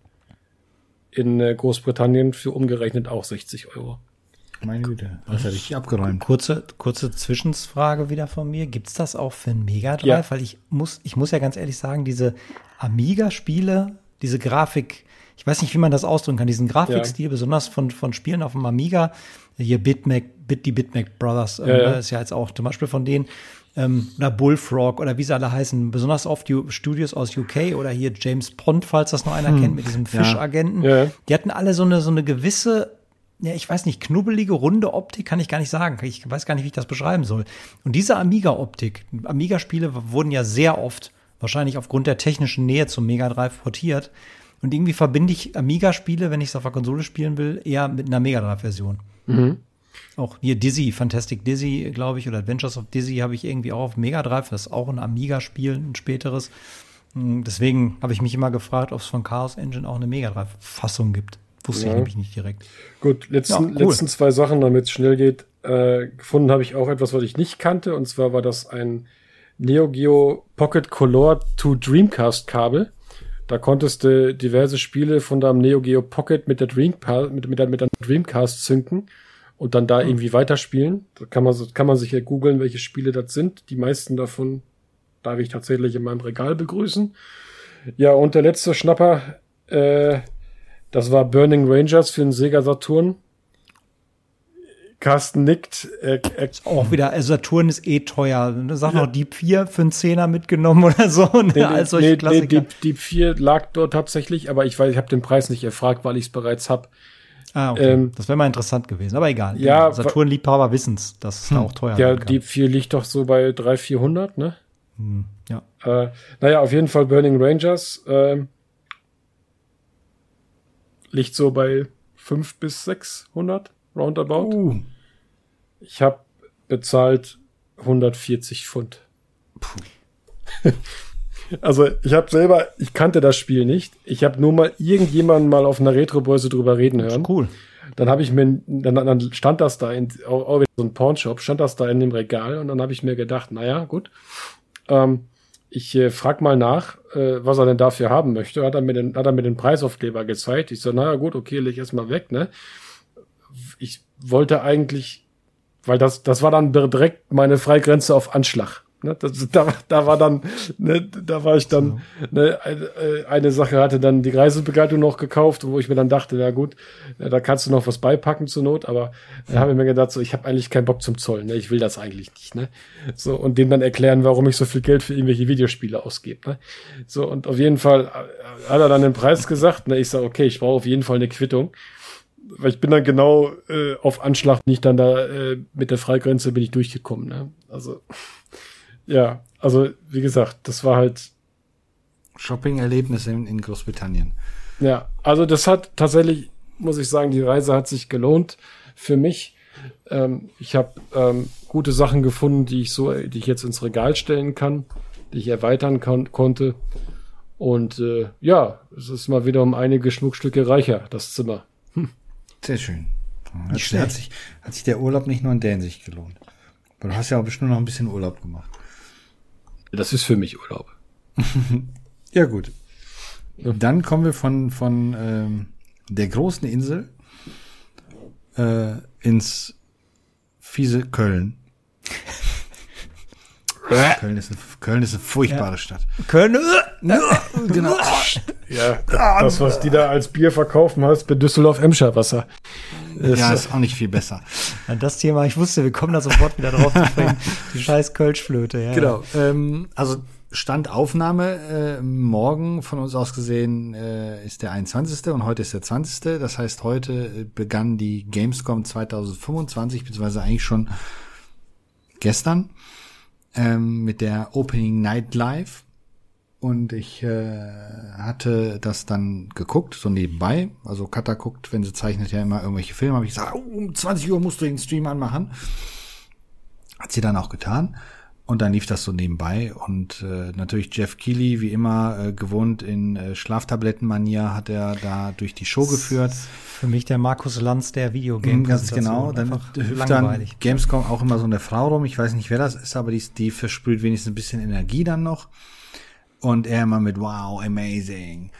In Großbritannien für umgerechnet auch 60 Euro. Meine Güte, das hätte ich abgeräumt. Kurze Zwischenfrage wieder von mir. Gibt's das auch für einen Mega Drive? Ja. Weil ich muss ja ganz ehrlich sagen, diese Amiga-Spiele, diese Grafik, ich weiß nicht, wie man das ausdrücken kann, diesen Grafikstil, besonders von Spielen auf dem Amiga, hier die Bitmac Brothers, ist ja jetzt auch zum Beispiel von denen, oder Bullfrog oder wie sie alle heißen, besonders oft die Studios aus UK oder hier James Bond, falls das noch einer kennt, mit diesem Fischagenten. Ja. Die hatten alle so eine gewisse, ja, ich weiß nicht, knubbelige, runde Optik, kann ich gar nicht sagen. Ich weiß gar nicht, wie ich das beschreiben soll. Und diese Amiga-Optik, Amiga-Spiele wurden ja sehr oft, wahrscheinlich aufgrund der technischen Nähe zum Mega Drive portiert. Und irgendwie verbinde ich Amiga-Spiele, wenn ich es auf der Konsole spielen will, eher mit einer Mega Drive-Version. Mhm. Auch hier Dizzy, Fantastic Dizzy, glaube ich, oder Adventures of Dizzy habe ich irgendwie auch auf Mega Drive. Das ist auch ein Amiga-Spiel, ein späteres. Deswegen habe ich mich immer gefragt, ob es von Chaos Engine auch eine Mega Drive-Fassung gibt. Wusste ich nämlich nicht direkt. Gut, letzten zwei Sachen, damit es schnell geht. Gefunden habe ich auch etwas, was ich nicht kannte. Und zwar war das ein Neo Geo Pocket Color to Dreamcast Kabel. Da konntest du diverse Spiele von deinem Neo Geo Pocket mit der Dreamcast synken und dann da irgendwie weiterspielen. Da kann man sich ja googeln, welche Spiele das sind. Die meisten davon darf ich tatsächlich in meinem Regal begrüßen. Ja, und der letzte Schnapper, das war Burning Rangers für den Sega Saturn. Carsten nickt. Auch wieder, Saturn ist teuer. Sag noch Deep 4 für einen Zehner mitgenommen oder so. Als solche Klassiker. Deep 4 lag dort tatsächlich, aber ich habe den Preis nicht erfragt, weil ich es bereits habe. Ah, okay. Das wäre mal interessant gewesen, aber egal. Ja, Saturn-Liebhaber wissen's, dass es da auch teuer Ja, Deep 4 liegt doch so bei 300-400, ne? Ja. Naja, auf jeden Fall Burning Rangers liegt so bei 500 bis 600 roundabout. Ich habe bezahlt 140 Pfund. Also ich kannte das Spiel nicht. Ich habe nur mal irgendjemanden mal auf einer Retrobörse drüber reden hören. Cool. Dann habe ich dann stand das da auch so ein Pawnshop, stand das da in dem Regal und dann habe ich mir gedacht, naja, gut. Ich frag mal nach, was er denn dafür haben möchte. Hat er mir den Preisaufkleber gezeigt. Ich so, naja, gut, okay, leg erst mal weg, ne? Ich wollte eigentlich, weil das war dann direkt meine Freigrenze auf Anschlag. Ne? Da war ich dann, ne, eine Sache hatte dann die Reisebegleitung noch gekauft, wo ich mir dann dachte, na gut, da kannst du noch was beipacken zur Not, aber da habe ich mir gedacht, so, ich habe eigentlich keinen Bock zum Zollen, ne? Ich will das eigentlich nicht, ne? So, und dem dann erklären, warum ich so viel Geld für irgendwelche Videospiele ausgebe, ne? So, und auf jeden Fall hat er dann den Preis gesagt, ne? Ich sage, okay, ich brauche auf jeden Fall eine Quittung. Weil ich bin dann genau auf Anschlag nicht dann da mit der Freigrenze bin ich durchgekommen. Ne? Also ja, also wie gesagt, das war halt Shopping-Erlebnis in Großbritannien. Ja, also das hat tatsächlich, muss ich sagen, die Reise hat sich gelohnt für mich. Ich habe gute Sachen gefunden, die ich jetzt ins Regal stellen kann, die ich erweitern konnte. Und ja, es ist mal wieder um einige Schmuckstücke reicher, das Zimmer. Sehr schön. Hat sich der Urlaub nicht nur in der Hinsicht gelohnt. Aber du hast ja auch bestimmt noch ein bisschen Urlaub gemacht. Das ist für mich Urlaub. Ja, gut. Dann kommen wir von der großen Insel ins fiese Köln. Köln ist eine furchtbare Stadt. Köln, Genau. Ja, das, was die da als Bier verkaufen, heißt bei Düsseldorf Emscher Wasser. Ja, ist auch nicht viel besser. das Thema, ich wusste, wir kommen da sofort wieder drauf zu sprechen. Die scheiß Kölschflöte, ja. Genau. Also Stand Aufnahme, morgen von uns aus gesehen ist der 21. und heute ist der 20. Das heißt, heute begann die Gamescom 2025, beziehungsweise eigentlich schon gestern, mit der Opening Night Live. Und ich hatte das dann geguckt, so nebenbei. Also Katha guckt, wenn sie zeichnet, ja immer irgendwelche Filme. Habe ich gesagt, um 20 Uhr musst du den Stream anmachen. Hat sie dann auch getan. Und dann lief das so nebenbei. Und natürlich Jeff Keighley, wie immer gewohnt in Schlaftablettenmanier, hat er da durch die Show geführt. Für mich der Markus Lanz der Videogame. Ganz genau. Dann hüpft dann Gamescom auch immer so eine Frau rum. Ich weiß nicht, wer das ist, aber die versprüht wenigstens ein bisschen Energie dann noch. Und er immer mit wow, amazing.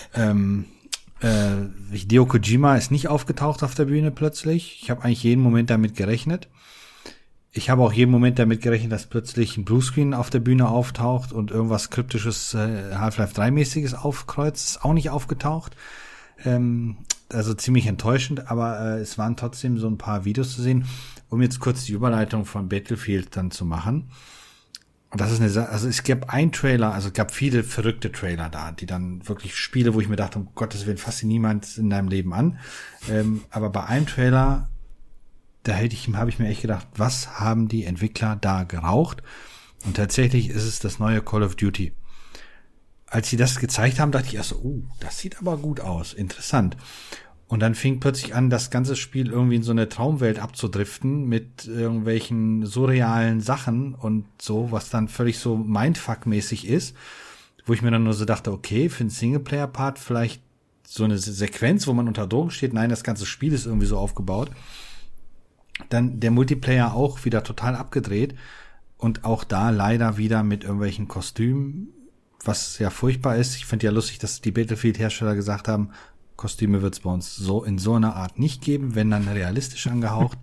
Hideo Kojima ist nicht aufgetaucht auf der Bühne plötzlich. Ich habe eigentlich jeden Moment damit gerechnet. Ich habe auch jeden Moment damit gerechnet, dass plötzlich ein Bluescreen auf der Bühne auftaucht und irgendwas kryptisches Half-Life 3-mäßiges aufkreuzt. Ist auch nicht aufgetaucht. Also ziemlich enttäuschend, aber es waren trotzdem so ein paar Videos zu sehen, um jetzt kurz die Überleitung von Battlefield dann zu machen. Und das ist eine Sache, also es gab einen Trailer, also es gab viele verrückte Trailer da, die dann wirklich Spiele, wo ich mir dachte, um Gottes Willen, fasst niemand in deinem Leben an. Aber bei einem Trailer, da habe ich mir echt gedacht, was haben die Entwickler da geraucht? Und tatsächlich ist es das neue Call of Duty. Als sie das gezeigt haben, dachte ich erst so, das sieht aber gut aus, interessant. Und dann fing plötzlich an, das ganze Spiel irgendwie in so eine Traumwelt abzudriften mit irgendwelchen surrealen Sachen und so, was dann völlig so Mindfuck-mäßig ist, wo ich mir dann nur so dachte, okay, für einen Singleplayer-Part vielleicht so eine Sequenz, wo man unter Drogen steht. Nein, das ganze Spiel ist irgendwie so aufgebaut. Dann der Multiplayer auch wieder total abgedreht und auch da leider wieder mit irgendwelchen Kostümen, was ja furchtbar ist. Ich finde ja lustig, dass die Battlefield-Hersteller gesagt haben, Kostüme wird es bei uns so in so einer Art nicht geben, wenn dann realistisch angehaucht.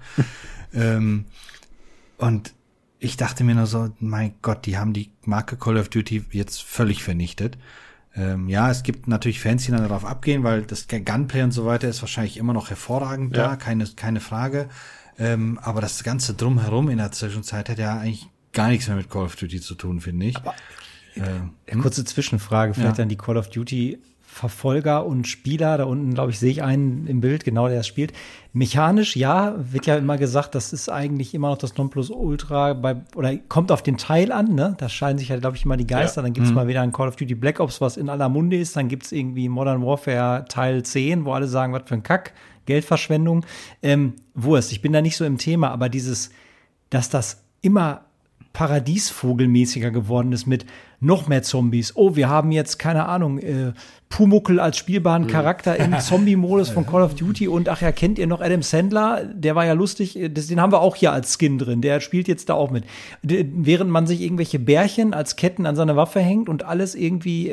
Und ich dachte mir nur so, mein Gott, die haben die Marke Call of Duty jetzt völlig vernichtet. Ja, es gibt natürlich Fans, die dann darauf abgehen, weil das Gunplay und so weiter ist wahrscheinlich immer noch hervorragend da, keine Frage. Aber das ganze Drumherum in der Zwischenzeit hat ja eigentlich gar nichts mehr mit Call of Duty zu tun, finde ich. Aber kurze Zwischenfrage, vielleicht an die Call of Duty Verfolger und Spieler. Da unten, glaube ich, sehe ich einen im Bild, genau, der es spielt. Mechanisch, ja, wird ja immer gesagt, das ist eigentlich immer noch das Nonplusultra oder kommt auf den Teil an, ne? Da scheiden sich ja, glaube ich, immer die Geister. Dann gibt's mal wieder ein Call of Duty Black Ops, was in aller Munde ist. Dann gibt's irgendwie Modern Warfare Teil 10, wo alle sagen, was für ein Kack, Geldverschwendung. Wurst, ich bin da nicht so im Thema, aber dass das immer paradiesvogelmäßiger geworden ist mit noch mehr Zombies. Oh, wir haben jetzt, keine Ahnung, Pumuckl als spielbaren Charakter im Zombie-Modus von Call of Duty und ach ja, kennt ihr noch Adam Sandler? Der war ja lustig, den haben wir auch hier als Skin drin, der spielt jetzt da auch mit. Während man sich irgendwelche Bärchen als Ketten an seine Waffe hängt und alles irgendwie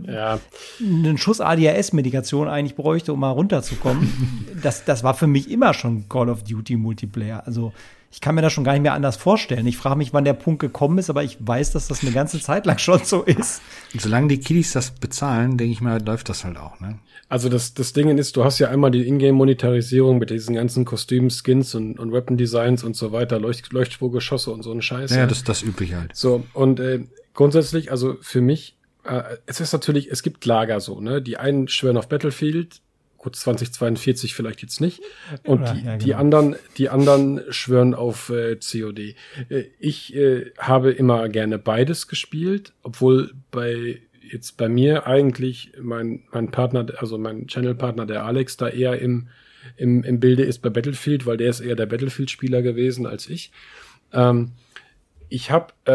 einen Schuss ADHS-Medikation eigentlich bräuchte, um mal runterzukommen. Das war für mich immer schon Call of Duty Multiplayer. Also ich kann mir das schon gar nicht mehr anders vorstellen. Ich frage mich, wann der Punkt gekommen ist, aber ich weiß, dass das eine ganze Zeit lang schon so ist. Und solange die Kiddies das bezahlen, denke ich mal, läuft das halt auch, ne? Also das Ding ist, du hast ja einmal die Ingame-Monetarisierung mit diesen ganzen Kostümen, Skins und Weapon-Designs und so weiter, Leuchtspurgeschosse und so ein Scheiß. Ja, das ist das Übliche halt. So, und grundsätzlich, also für mich, es ist natürlich, es gibt Lager so, ne? Die einen schwören auf Battlefield, gut, 2042 vielleicht jetzt nicht. Und die anderen schwören auf COD. Ich habe immer gerne beides gespielt, obwohl bei mir eigentlich mein Partner, also mein Channel-Partner, der Alex, da eher im Bilde ist bei Battlefield, weil der ist eher der Battlefield-Spieler gewesen als ich. Ich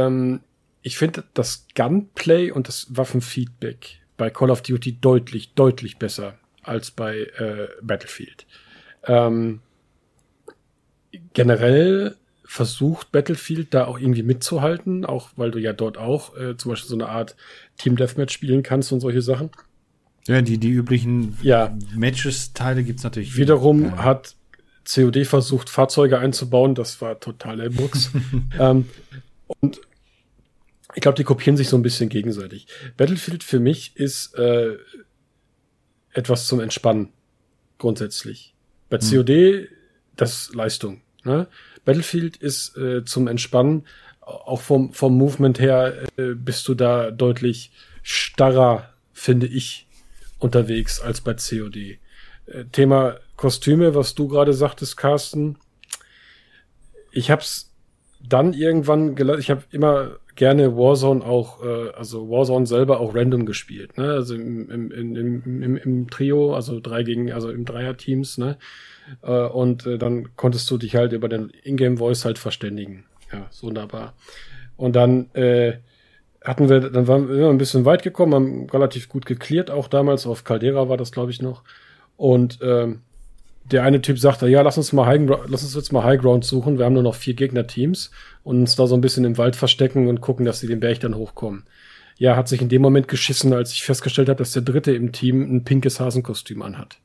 finde das Gunplay und das Waffenfeedback bei Call of Duty deutlich, deutlich besser als bei Battlefield. Generell versucht Battlefield da auch irgendwie mitzuhalten, auch weil du ja dort auch zum Beispiel so eine Art Team Deathmatch spielen kannst und solche Sachen. Ja, die üblichen Ja. Matches-Teile gibt's natürlich. Wiederum hat COD versucht, Fahrzeuge einzubauen. Das war totaler Murks. Und ich glaube, die kopieren sich so ein bisschen gegenseitig. Battlefield für mich ist etwas zum Entspannen, grundsätzlich. Bei COD, das ist Leistung. Ne? Battlefield ist zum Entspannen, auch vom Movement her bist du da deutlich starrer, finde ich, unterwegs als bei COD. Thema Kostüme, was du gerade sagtest, Carsten. Ich hab's dann irgendwann ich habe immer gerne Warzone auch, also Warzone selber auch random gespielt, ne? Also im Trio, also im Dreier-Teams, ne? Und dann konntest du dich halt über den Ingame-Voice halt verständigen. Ja, so wunderbar. Und dann waren wir ein bisschen weit gekommen, haben relativ gut geklärt, auch damals auf Caldera war das, glaube ich, noch. Und der eine Typ sagte, ja, lass uns jetzt mal High Ground suchen. Wir haben nur noch 4 Gegnerteams und uns da so ein bisschen im Wald verstecken und gucken, dass sie den Berg dann hochkommen. Ja, hat sich in dem Moment geschissen, als ich festgestellt habe, dass der Dritte im Team ein pinkes Hasenkostüm anhat.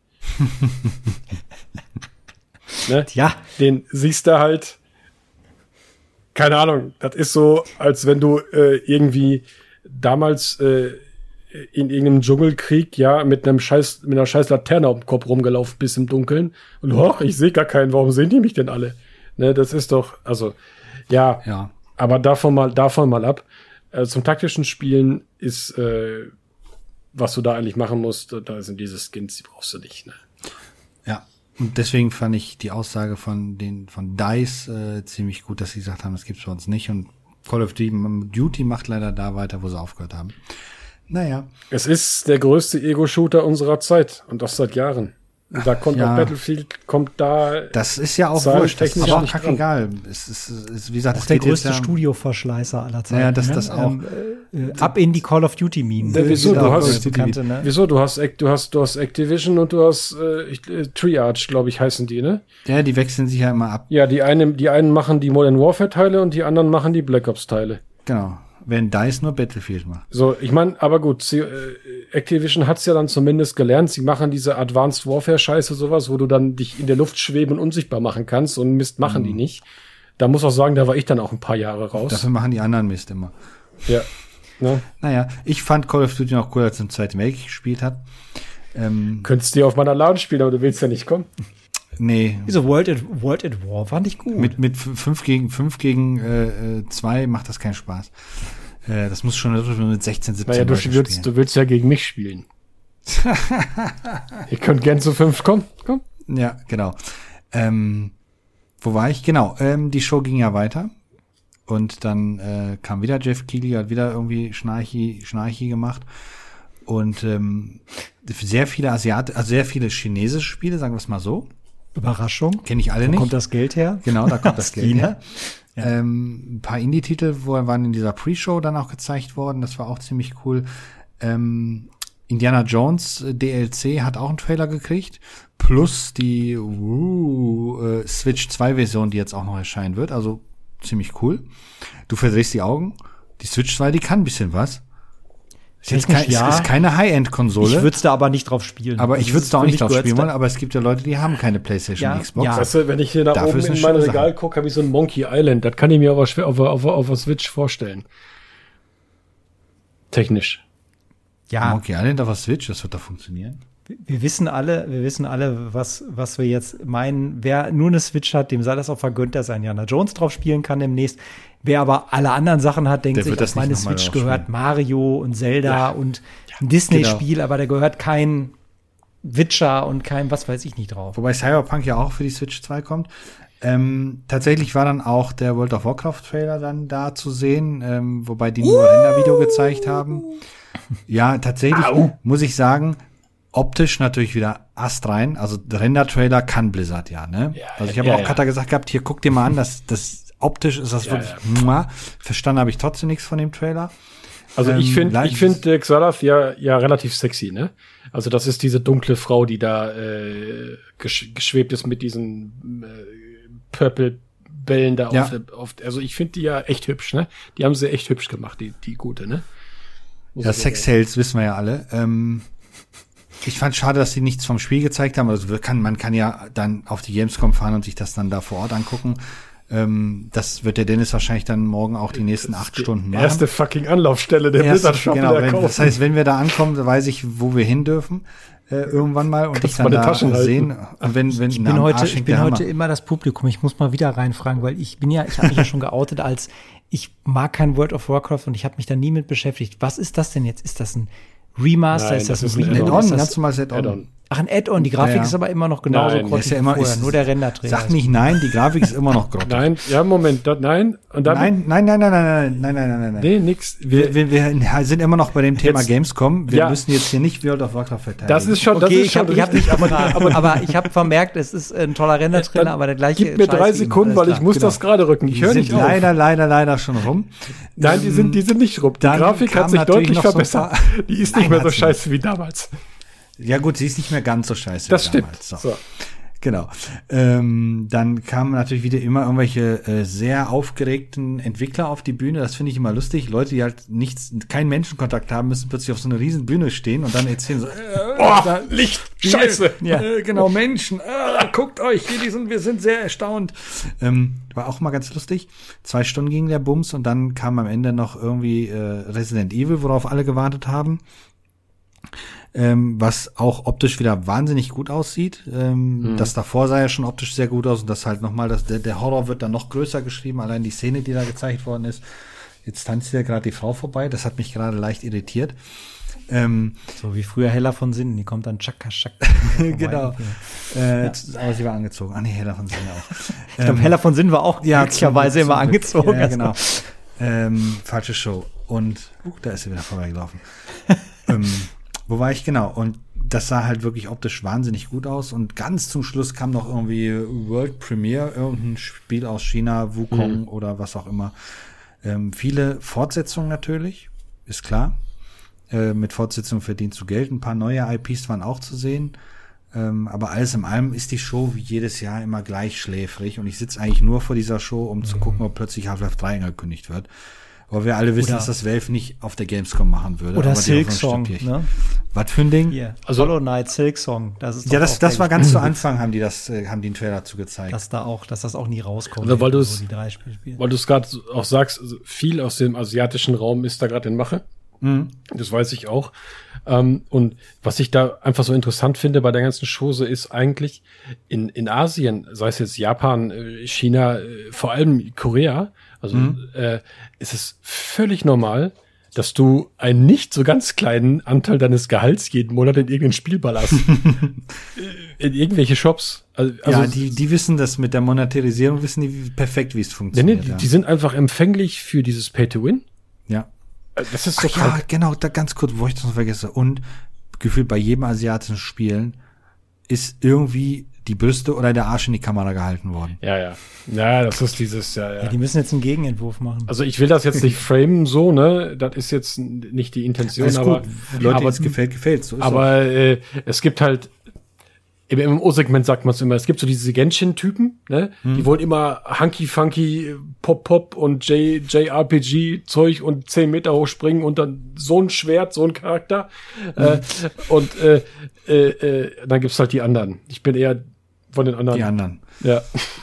Ne? Ja. Den siehst du halt, keine Ahnung, das ist so, als wenn du irgendwie damals in irgendeinem Dschungelkrieg, ja, mit einer scheiß Laterne auf dem Kopf rumgelaufen bist im Dunkeln. Und ich sehe gar keinen, warum sehen die mich denn alle? Ne, das ist doch, also, ja. Aber davon mal ab. Zum taktischen Spielen ist, was du da eigentlich machen musst, da sind diese Skins, die brauchst du nicht, ne? Ja. Und deswegen fand ich die Aussage von DICE ziemlich gut, dass sie gesagt haben, das gibt's bei uns nicht. Und Call of Duty macht leider da weiter, wo sie aufgehört haben. Naja. Es ist der größte Ego-Shooter unserer Zeit und das seit Jahren. Und da kommt auch Battlefield, kommt da. Das ist ja auch wurscht, das ist aber auch kackegal. Es ist, wie gesagt, das ist der größte Studioverschleißer aller Zeiten. Ja, das auch. Ab in die Call of Duty Minen. Wieso? Wieso? Du hast Activision und du hast Triarch, glaube ich, heißen die, ne? Ja, die wechseln sich ja immer ab. Ja, die einen machen die Modern Warfare Teile und die anderen machen die Black Ops Teile. Genau. Wenn DICE nur Battlefield macht. So, ich meine, aber gut, Activision hat's ja dann zumindest gelernt, sie machen diese Advanced Warfare-Scheiße, sowas, wo du dann dich in der Luft schweben und unsichtbar machen kannst und Mist machen die nicht. Da muss auch sagen, da war ich dann auch ein paar Jahre raus. Dafür machen die anderen Mist immer. Ja. Ne? Naja, ich fand Call of Duty noch cool, als es im Zweiten Weltkrieg gespielt hat. Könntest du auf meiner LAN spielen, aber du willst ja nicht kommen. Nee. Diese World at War fand ich gut. Mit 5 gegen 2 macht das keinen Spaß. Das muss schon mit 16, 17 naja, du willst ja gegen mich spielen. Ihr könnt gern zu 5 kommen. Komm. Ja, genau. Wo war ich? Genau, die Show ging ja weiter. Und dann kam wieder Jeff Keighley, hat wieder irgendwie Schnarchi gemacht. Und sehr viele sehr viele chinesische Spiele, sagen wir es mal so. Überraschung. Kenne ich alle nicht. Wo kommt das Geld her? Genau, da kommt das Geld her. Ja. Ein paar Indie-Titel waren in dieser Pre-Show dann auch gezeigt worden. Das war auch ziemlich cool. Indiana Jones DLC hat auch einen Trailer gekriegt. Plus die Switch 2 Version, die jetzt auch noch erscheinen wird. Also ziemlich cool. Du verdrehst die Augen. Die Switch 2, die kann ein bisschen was. Ist keine High-End-Konsole. Ich würde es da aber nicht drauf spielen. Aber ich würde es da auch nicht drauf spielen wollen, aber es gibt ja Leute, die haben keine PlayStation und Xbox. Ja. Weißt du, wenn ich hier da oben in mein Regal gucke, habe ich so ein Monkey Island. Das kann ich mir aber schwer auf der Switch vorstellen. Technisch. Ja. Monkey Island auf der Switch, das wird da funktionieren. Wir wissen alle, was wir jetzt meinen. Wer nur eine Switch hat, dem sei das auch vergönnt, dass er Indiana Jones drauf spielen kann demnächst. Wer aber alle anderen Sachen hat, denkt sich, auf meine Switch gehört Mario und Zelda und ein Disney-Spiel, aber da gehört kein Witcher und kein was weiß ich nicht drauf. Wobei Cyberpunk ja auch für die Switch 2 kommt. Tatsächlich war dann auch der World of Warcraft Trailer dann da zu sehen, wobei die nur Render-Video gezeigt haben. Ja, tatsächlich muss ich sagen, optisch natürlich wieder astrein. Also der Render-Trailer kann Blizzard ne? Ja, also ich habe auch Katha gesagt gehabt, hier guck dir mal an, das optisch ist das wirklich. Verstanden habe ich trotzdem nichts von dem Trailer. Also ich finde Xalath ja relativ sexy, ne? Also das ist diese dunkle Frau, die da geschwebt ist mit diesen Purple Bällen da Ja. also ich finde die ja echt hübsch, ne? Die haben sie echt hübsch gemacht, die gute, ne? Muss Ja, ich Sex sagen. Sales wissen wir ja alle. Ich fand schade, dass sie nichts vom Spiel gezeigt haben. Also man kann ja dann auf die Gamescom fahren und sich das dann da vor Ort angucken. Das wird der Dennis wahrscheinlich dann morgen auch die nächsten 8 Stunden machen. Erste fucking Anlaufstelle der Erste- Blizzard-Shop genau, der kaufen. das heißt, wenn wir da ankommen, dann weiß ich, wo wir hin dürfen. Irgendwann mal und dich dann mal die da Taschen halten. sehen. Und wenn Ich bin heute immer das Publikum. Ich muss mal wieder reinfragen, weil ich habe mich ja schon geoutet als, ich mag kein World of Warcraft und ich habe mich da nie mit beschäftigt. Was ist das denn jetzt? Ist das ein Remaster? Nein, ist das das ein ist ein Remake? Add-on, Ist ganz das, normales Add-on. Add-on. ach, ein Add-on. Die Grafik Ja, ja. ist aber immer noch genauso Nein, grottig ist ja wie immer, vorher. ist, Nur der Renderträger. Sag nicht nein, die Grafik ist immer noch grottig. Nein, ja, Moment, nein. Und dann, Nein. nee, nix. Wir sind immer noch bei dem Thema Jetzt- Gamescom. Wir Ja. müssen jetzt hier nicht World of Warcraft verteidigen. Das ist schon, Okay, das ist ich schon habe hab richtig, nicht, aber ich habe vermerkt, es ist ein toller Rendertrailer, Dann aber der gleiche. Gib mir Scheiß 3 wie immer. Sekunden, Alles weil ich klar. muss genau. das gerade rücken. Ich Die höre sind nicht auf. leider schon rum. Nein, die sind nicht rum. Die dann Grafik kam hat sich natürlich deutlich noch so ein verbessert. paar- Die ist Nein, nicht mehr so hat sie scheiße wie damals. Ja gut, sie ist nicht mehr ganz so scheiße Das wie stimmt. damals. So. So. Genau. Dann kamen natürlich wieder immer irgendwelche sehr aufgeregten Entwickler auf die Bühne. Das finde ich immer lustig. Leute, die halt keinen Menschenkontakt haben, müssen plötzlich auf so einer riesen Bühne stehen und dann erzählen so, Licht, scheiße. Ja. Genau, Menschen. Guckt euch, wir sind sehr erstaunt. War auch mal ganz lustig. 2 Stunden ging der Bums und dann kam am Ende noch irgendwie Resident Evil, worauf alle gewartet haben. Was auch optisch wieder wahnsinnig gut aussieht. Das davor sah ja schon optisch sehr gut aus und das halt nochmal, der Horror wird dann noch größer geschrieben, allein die Szene, die da gezeigt worden ist. Jetzt tanzt ja gerade die Frau vorbei, das hat mich gerade leicht irritiert. So wie früher Hella von Sinnen, die kommt dann tschakka. Genau. Aber sie war angezogen. Ah nee, Hella von Sinnen auch. Ich glaube, Hella von Sinnen war auch glücklicherweise immer zum Glück. angezogen. Ja, Also- genau. Falsche Show. Und da ist sie wieder vorbeigelaufen. Wo war ich? Genau. Und das sah halt wirklich optisch wahnsinnig gut aus. Und ganz zum Schluss kam noch irgendwie World Premiere, irgendein Spiel aus China, Wukong oder was auch immer. Viele Fortsetzungen natürlich, ist klar. Mit Fortsetzungen verdient zu Geld. Ein paar neue IPs waren auch zu sehen. Aber alles in allem ist die Show wie jedes Jahr immer gleich schläfrig. Und ich sitze eigentlich nur vor dieser Show, um zu gucken, ob plötzlich Half-Life 3 angekündigt wird. Aber wir alle wissen, Oder- dass das Valve nicht auf der Gamescom machen würde. Oder aber die Silk Hoffnung Song, stirbt ne? Was für ein Ding? Hier, Also- Hollow Knight, Silk Song. Das ist Ja, doch das auch war der- ganz zu Anfang, haben die einen Trailer zu gezeigt. dass das auch nie rauskommt. Also, weil du so es- die 3 Spiele. Weil du es gerade auch sagst, also viel aus dem asiatischen Raum ist da gerade in Mache. Das weiß ich auch. Und was ich da einfach so interessant finde bei der ganzen Chose ist eigentlich in Asien, sei es jetzt Japan, China, vor allem Korea, also ist es völlig normal, dass du einen nicht so ganz kleinen Anteil deines Gehalts jeden Monat in irgendein Spiel ballerst. In irgendwelche Shops. Also, Ja, die wissen das mit der Monetarisierung, wissen die perfekt, wie es nee, funktioniert. die sind einfach empfänglich für dieses Pay-to-Win. ja. Das ist Ach total ja, genau, da ganz kurz, wo ich das noch vergesse. Und gefühlt bei jedem asiatischen Spielen ist irgendwie die Brüste oder der Arsch in die Kamera gehalten worden. Ja, das ist dieses, Ja, die müssen jetzt einen Gegenentwurf machen. Also ich will das jetzt nicht framen so, ne? Das ist jetzt nicht die Intention, Alles aber, gut. Leute, aber, es gefällt. So ist aber es gibt halt, im MMO-Segment sagt man es immer, es gibt so diese Genshin-Typen, ne? Die wollen immer hunky-funky Pop-Pop und JRPG-Zeug und 10 Meter hoch springen und dann so ein Schwert, so ein Charakter. Und dann gibt's halt die anderen. Ich bin eher von den anderen. die anderen. Ja.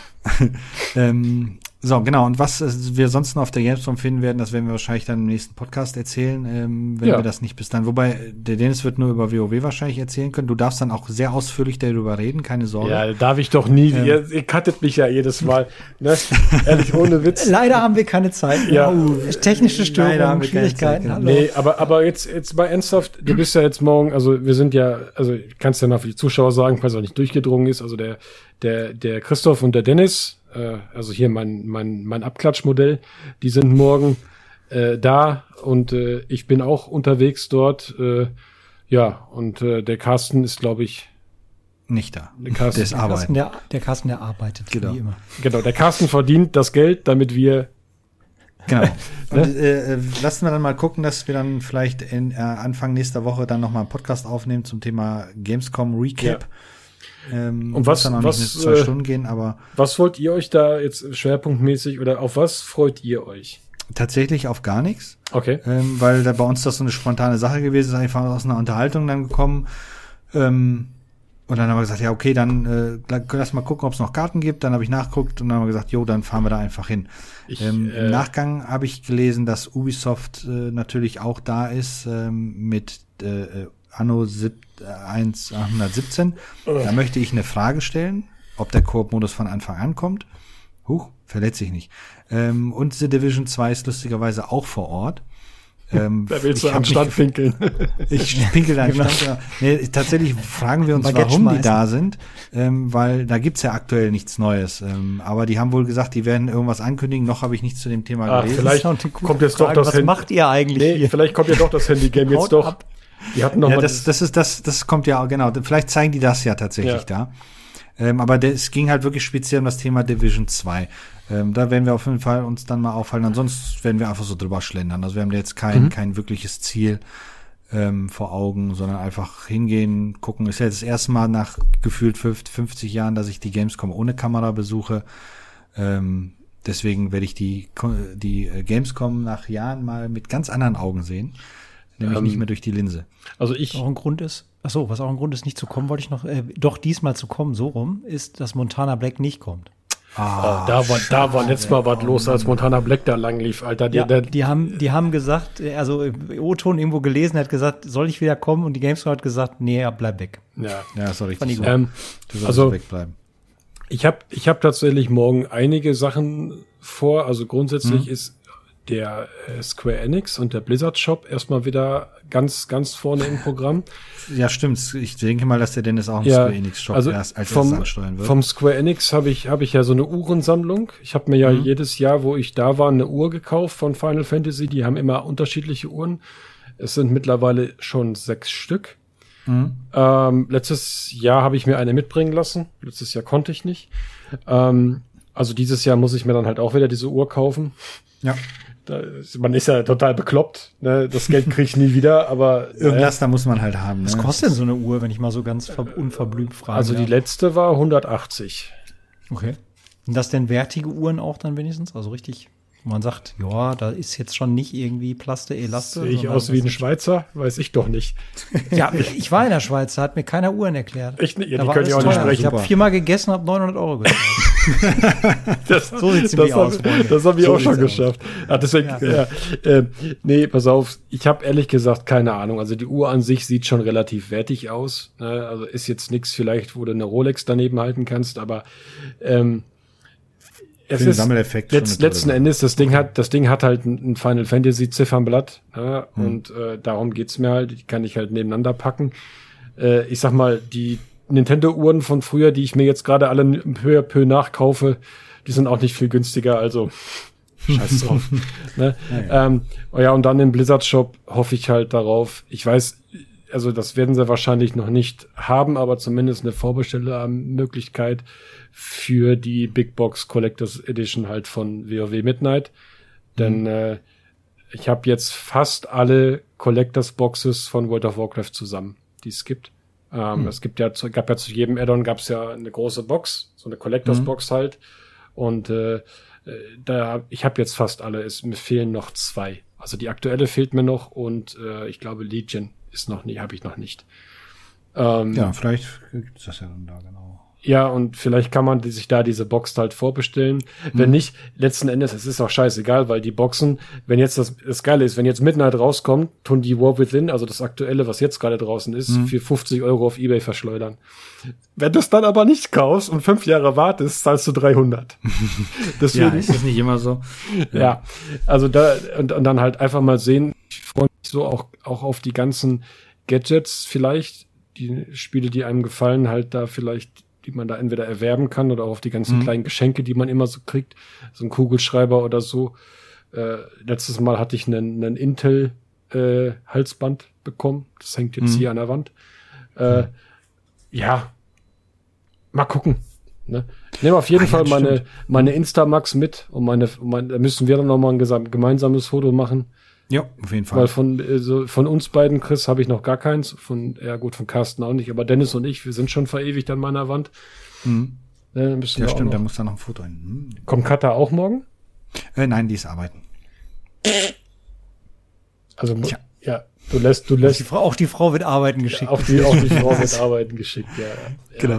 So, genau. Und was wir sonst noch auf der Gamescom finden werden, das werden wir wahrscheinlich dann im nächsten Podcast erzählen, wenn Ja. wir das nicht bis dann. Wobei, der Dennis wird nur über WoW wahrscheinlich erzählen können. Du darfst dann auch sehr ausführlich darüber reden, keine Sorge. Ja, darf ich doch nie. Ihr cuttet mich ja jedes Mal. Ne? Ehrlich, ohne Witz. Leider haben wir keine Zeit. Ja. Technische Leider haben Störungen, wir keine Zeit, Schwierigkeiten. genau. Hallo. Nee, aber jetzt mal ernsthaft, du bist ja jetzt morgen, also wir sind ja, also kannst ja mal für die Zuschauer sagen, falls er nicht durchgedrungen ist, also der Christoph und der Dennis, also hier mein Abklatschmodell, die sind morgen da und ich bin auch unterwegs dort, ja, und der Carsten ist, glaube ich, Nicht da. Der Carsten- Der ist arbeiten. Der Carsten, der arbeitet, Genau. wie immer. genau, der Carsten verdient das Geld, damit wir Genau. Und, lassen wir dann mal gucken, dass wir dann vielleicht Anfang nächster Woche dann nochmal einen Podcast aufnehmen zum Thema Gamescom Recap. Und muss was, dann auch nicht was, 2 Stunden gehen, aber was wollt ihr euch da jetzt schwerpunktmäßig oder auf was freut ihr euch? tatsächlich auf gar nichts. Okay. Weil da bei uns das so eine spontane Sache gewesen ist, einfach aus einer Unterhaltung dann gekommen. Und dann haben wir gesagt, ja, okay, dann lass mal gucken, ob es noch Karten gibt. Dann habe ich nachgeguckt und dann haben wir gesagt, jo, dann fahren wir da einfach hin. Im Nachgang habe ich gelesen, dass Ubisoft natürlich auch da ist mit Anno 117. Da möchte ich eine Frage stellen, ob der Koop-Modus von Anfang an kommt. Verletzt sich nicht. Und The Division 2 ist lustigerweise auch vor Ort. Da willst du am Stand pinkeln. Ich pinkel da am Stand, ja. Nee, tatsächlich fragen wir uns, warum die da sind, weil da gibt's ja aktuell nichts Neues. Aber die haben wohl gesagt, die werden irgendwas ankündigen. Noch habe ich nichts zu dem Thema gelesen. Vielleicht kommt jetzt doch das Was macht ihr eigentlich hier? Vielleicht kommt ja doch das Handy-Game jetzt doch. Ab. Die hatten noch Ja, mal das kommt ja, genau. Vielleicht zeigen die das ja tatsächlich da. Aber es ging halt wirklich speziell um das Thema Division 2. Da werden wir auf jeden Fall uns dann mal aufhalten. Ansonsten werden wir einfach so drüber schlendern. Also wir haben da jetzt kein wirkliches Ziel vor Augen, sondern einfach hingehen, gucken. Ist ja jetzt das erste Mal nach gefühlt 50 Jahren, dass ich die Gamescom ohne Kamera besuche. Deswegen werde ich die Gamescom nach Jahren mal mit ganz anderen Augen sehen. Nämlich nicht mehr durch die Linse. Also Was auch ein Grund ist, was auch ein Grund ist, nicht zu kommen, wollte ich noch, doch diesmal zu kommen, so rum, ist, dass Montana Black nicht kommt. Da war letztes Mal was los, als Montana Black da lang lief, Alter. Die haben gesagt, also O-Ton irgendwo gelesen, hat gesagt, soll ich wieder kommen? Und die Gamescom hat gesagt, nee, bleib weg. Ja, ist doch richtig. So. Du sollst wegbleiben. Ich hab tatsächlich morgen einige Sachen vor. Also grundsätzlich ist der Square Enix und der Blizzard Shop erstmal wieder ganz, ganz vorne im Programm. Ja, stimmt. Ich denke mal, dass der Dennis auch einen Square Enix Shop also als erstes ansteuern wird. Vom Square Enix habe ich ja so eine Uhrensammlung. Ich habe mir ja jedes Jahr, wo ich da war, eine Uhr gekauft von Final Fantasy. Die haben immer unterschiedliche Uhren. Es sind mittlerweile schon 6 Stück. Letztes Jahr habe ich mir eine mitbringen lassen. Letztes Jahr konnte ich nicht. Also dieses Jahr muss ich mir dann halt auch wieder diese Uhr kaufen. Ja. Man ist ja total bekloppt, ne? Das Geld kriege ich nie wieder, aber irgendwas da muss man halt haben. Was kostet denn so eine Uhr, wenn ich mal so ganz unverblümt frage? Also die letzte war 180. Okay. Sind das denn wertige Uhren auch dann wenigstens? Also richtig, wo man sagt, ja, da ist jetzt schon nicht irgendwie Plaste, Elaste. Sehe ich aus wie ein Schweizer? Weiß ich doch nicht. Ja, ich war in der Schweiz, da hat mir keiner Uhren erklärt. Echt nicht? Ja, Da die war können ja auch alles nicht teuer. sprechen. Ich habe 4-mal gegessen, habe 900 Euro gezahlt. So sieht's das nämlich aus, Freunde. Das habe ich So auch schon sieht's geschafft. Deswegen, nee, pass auf. Ich habe ehrlich gesagt keine Ahnung. Also die Uhr an sich sieht schon relativ wertig aus. Ne? Also ist jetzt nichts vielleicht, wo du eine Rolex daneben halten kannst, aber es ist Sammeleffekt letzten Endes, das Ding hat halt ein Final Fantasy Ziffernblatt, ne? Und darum geht's mir halt. Die kann ich halt nebeneinander packen. Ich sag mal, die Nintendo-Uhren von früher, die ich mir jetzt gerade alle peu à peu nachkaufe, die sind auch nicht viel günstiger, also scheiß drauf. Ne? Und dann im Blizzard-Shop hoffe ich halt darauf. Ich weiß, also das werden sie wahrscheinlich noch nicht haben, aber zumindest eine Vorbestellermöglichkeit für die Big Box Collectors Edition halt von WoW Midnight. Denn ich habe jetzt fast alle Collectors Boxes von World of Warcraft zusammen, die es gibt. Es gab ja zu jedem Add-on gab's ja eine große Box, so eine Collectors Box halt. Und ich habe jetzt fast alle. Mir fehlen noch 2. Also die aktuelle fehlt mir noch und ich glaube Legion habe ich noch nicht. Ja, vielleicht gibt's das ja dann da, genau. Ja, und vielleicht kann man sich da diese Box halt vorbestellen. Wenn nicht, letzten Endes, es ist auch scheißegal, weil die Boxen, wenn jetzt das Geile ist, wenn jetzt Midnight rauskommt, tun die War Within, also das aktuelle, was jetzt gerade draußen ist, für 50 Euro auf eBay verschleudern. Wenn du es dann aber nicht kaufst und 5 Jahre wartest, zahlst du 300. Deswegen, Ja, ist das nicht immer so? ja, also da, und dann halt einfach mal sehen, ich freue mich so auch auf die ganzen Gadgets vielleicht, die Spiele, die einem gefallen, halt da vielleicht, die man da entweder erwerben kann oder auch auf die ganzen kleinen Geschenke, die man immer so kriegt, so ein Kugelschreiber oder so. Letztes Mal hatte ich einen Intel Halsband bekommen, das hängt jetzt hier an der Wand. Ja, mal gucken. Ne? Ich nehme auf jeden Fall meine Instamax mit und da müssen wir dann nochmal ein gemeinsames Foto machen. Ja, auf jeden Fall. Weil von uns beiden, Chris, habe ich noch gar keins. Von Carsten auch nicht. Aber Dennis und ich, wir sind schon verewigt an meiner Wand. Mhm. Ja, stimmt, da muss da noch ein Foto hin. Kommt Katha auch morgen? Nein, die ist arbeiten. Also, ja, du lässt. Auch die Frau wird arbeiten geschickt. Auch die Frau wird arbeiten geschickt, ja. Genau.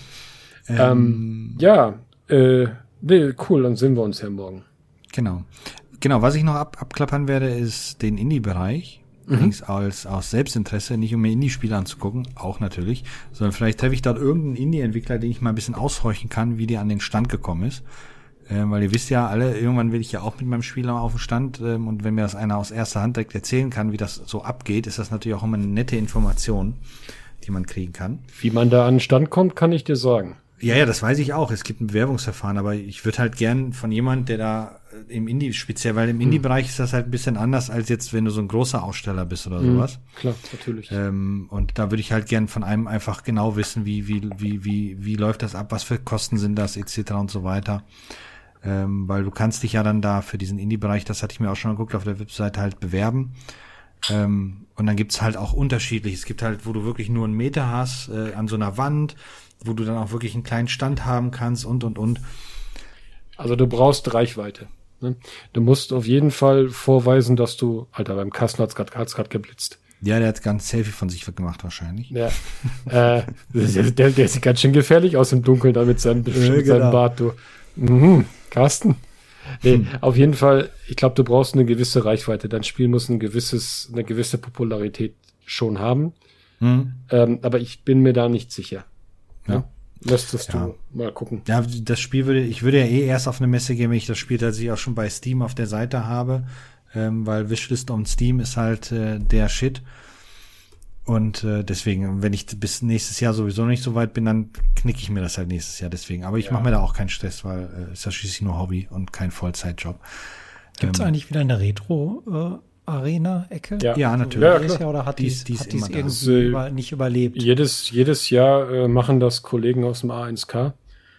Nee, cool, dann sehen wir uns ja morgen. Genau, was ich noch abklappern werde, ist den Indie-Bereich. Allerdings aus Selbstinteresse, nicht um mir Indie-Spiele anzugucken, auch natürlich, sondern vielleicht treffe ich dort irgendeinen Indie-Entwickler, den ich mal ein bisschen aushorchen kann, wie der an den Stand gekommen ist. Weil ihr wisst ja alle, irgendwann will ich ja auch mit meinem Spieler auf den Stand, und wenn mir das einer aus erster Hand direkt erzählen kann, wie das so abgeht, ist das natürlich auch immer eine nette Information, die man kriegen kann. Wie man da an den Stand kommt, kann ich dir sagen. Ja, das weiß ich auch. Es gibt ein Bewerbungsverfahren, aber ich würde halt gern von jemand, der da im Indie, speziell, weil im Indie-Bereich ist das halt ein bisschen anders, als jetzt, wenn du so ein großer Aussteller bist oder sowas. Klar, natürlich. Und da würde ich halt gern von einem einfach genau wissen, wie läuft das ab, was für Kosten sind das, etc. und so weiter. Weil du kannst dich ja dann da für diesen Indie-Bereich, das hatte ich mir auch schon geguckt, auf der Webseite halt bewerben. Und dann gibt's halt auch unterschiedlich. Es gibt halt, wo du wirklich nur 1 Meter hast, an so einer Wand, wo du dann auch wirklich einen kleinen Stand haben kannst und. Also du brauchst Reichweite. Ne? Du musst auf jeden Fall vorweisen, dass du, Alter, beim Kasten hat's grad geblitzt. Ja, der hat ganz Selfie von sich gemacht wahrscheinlich. Ja. Der sieht ganz schön gefährlich aus im Dunkeln da mit seinem Bart, du. Carsten. Nee, auf jeden Fall, ich glaube, du brauchst eine gewisse Reichweite. Dein Spiel muss eine gewisse Popularität schon haben. Aber ich bin mir da nicht sicher. Ja. Müsstest du mal gucken. Ja, das Spiel ich würde ja erst auf eine Messe gehen, wenn ich das Spiel tatsächlich auch schon bei Steam auf der Seite habe, weil Wishlist on Steam ist halt der Shit. Und deswegen, wenn ich bis nächstes Jahr sowieso nicht so weit bin, dann knicke ich mir das halt nächstes Jahr deswegen. Aber ich mache mir da auch keinen Stress, weil ist ja schließlich nur Hobby und kein Vollzeitjob. Gibt's eigentlich wieder eine Retro-Arena-Ecke? Ja, natürlich. Ja, oder hat die irgendwie nicht überlebt? Jedes Jahr machen das Kollegen aus dem A1K.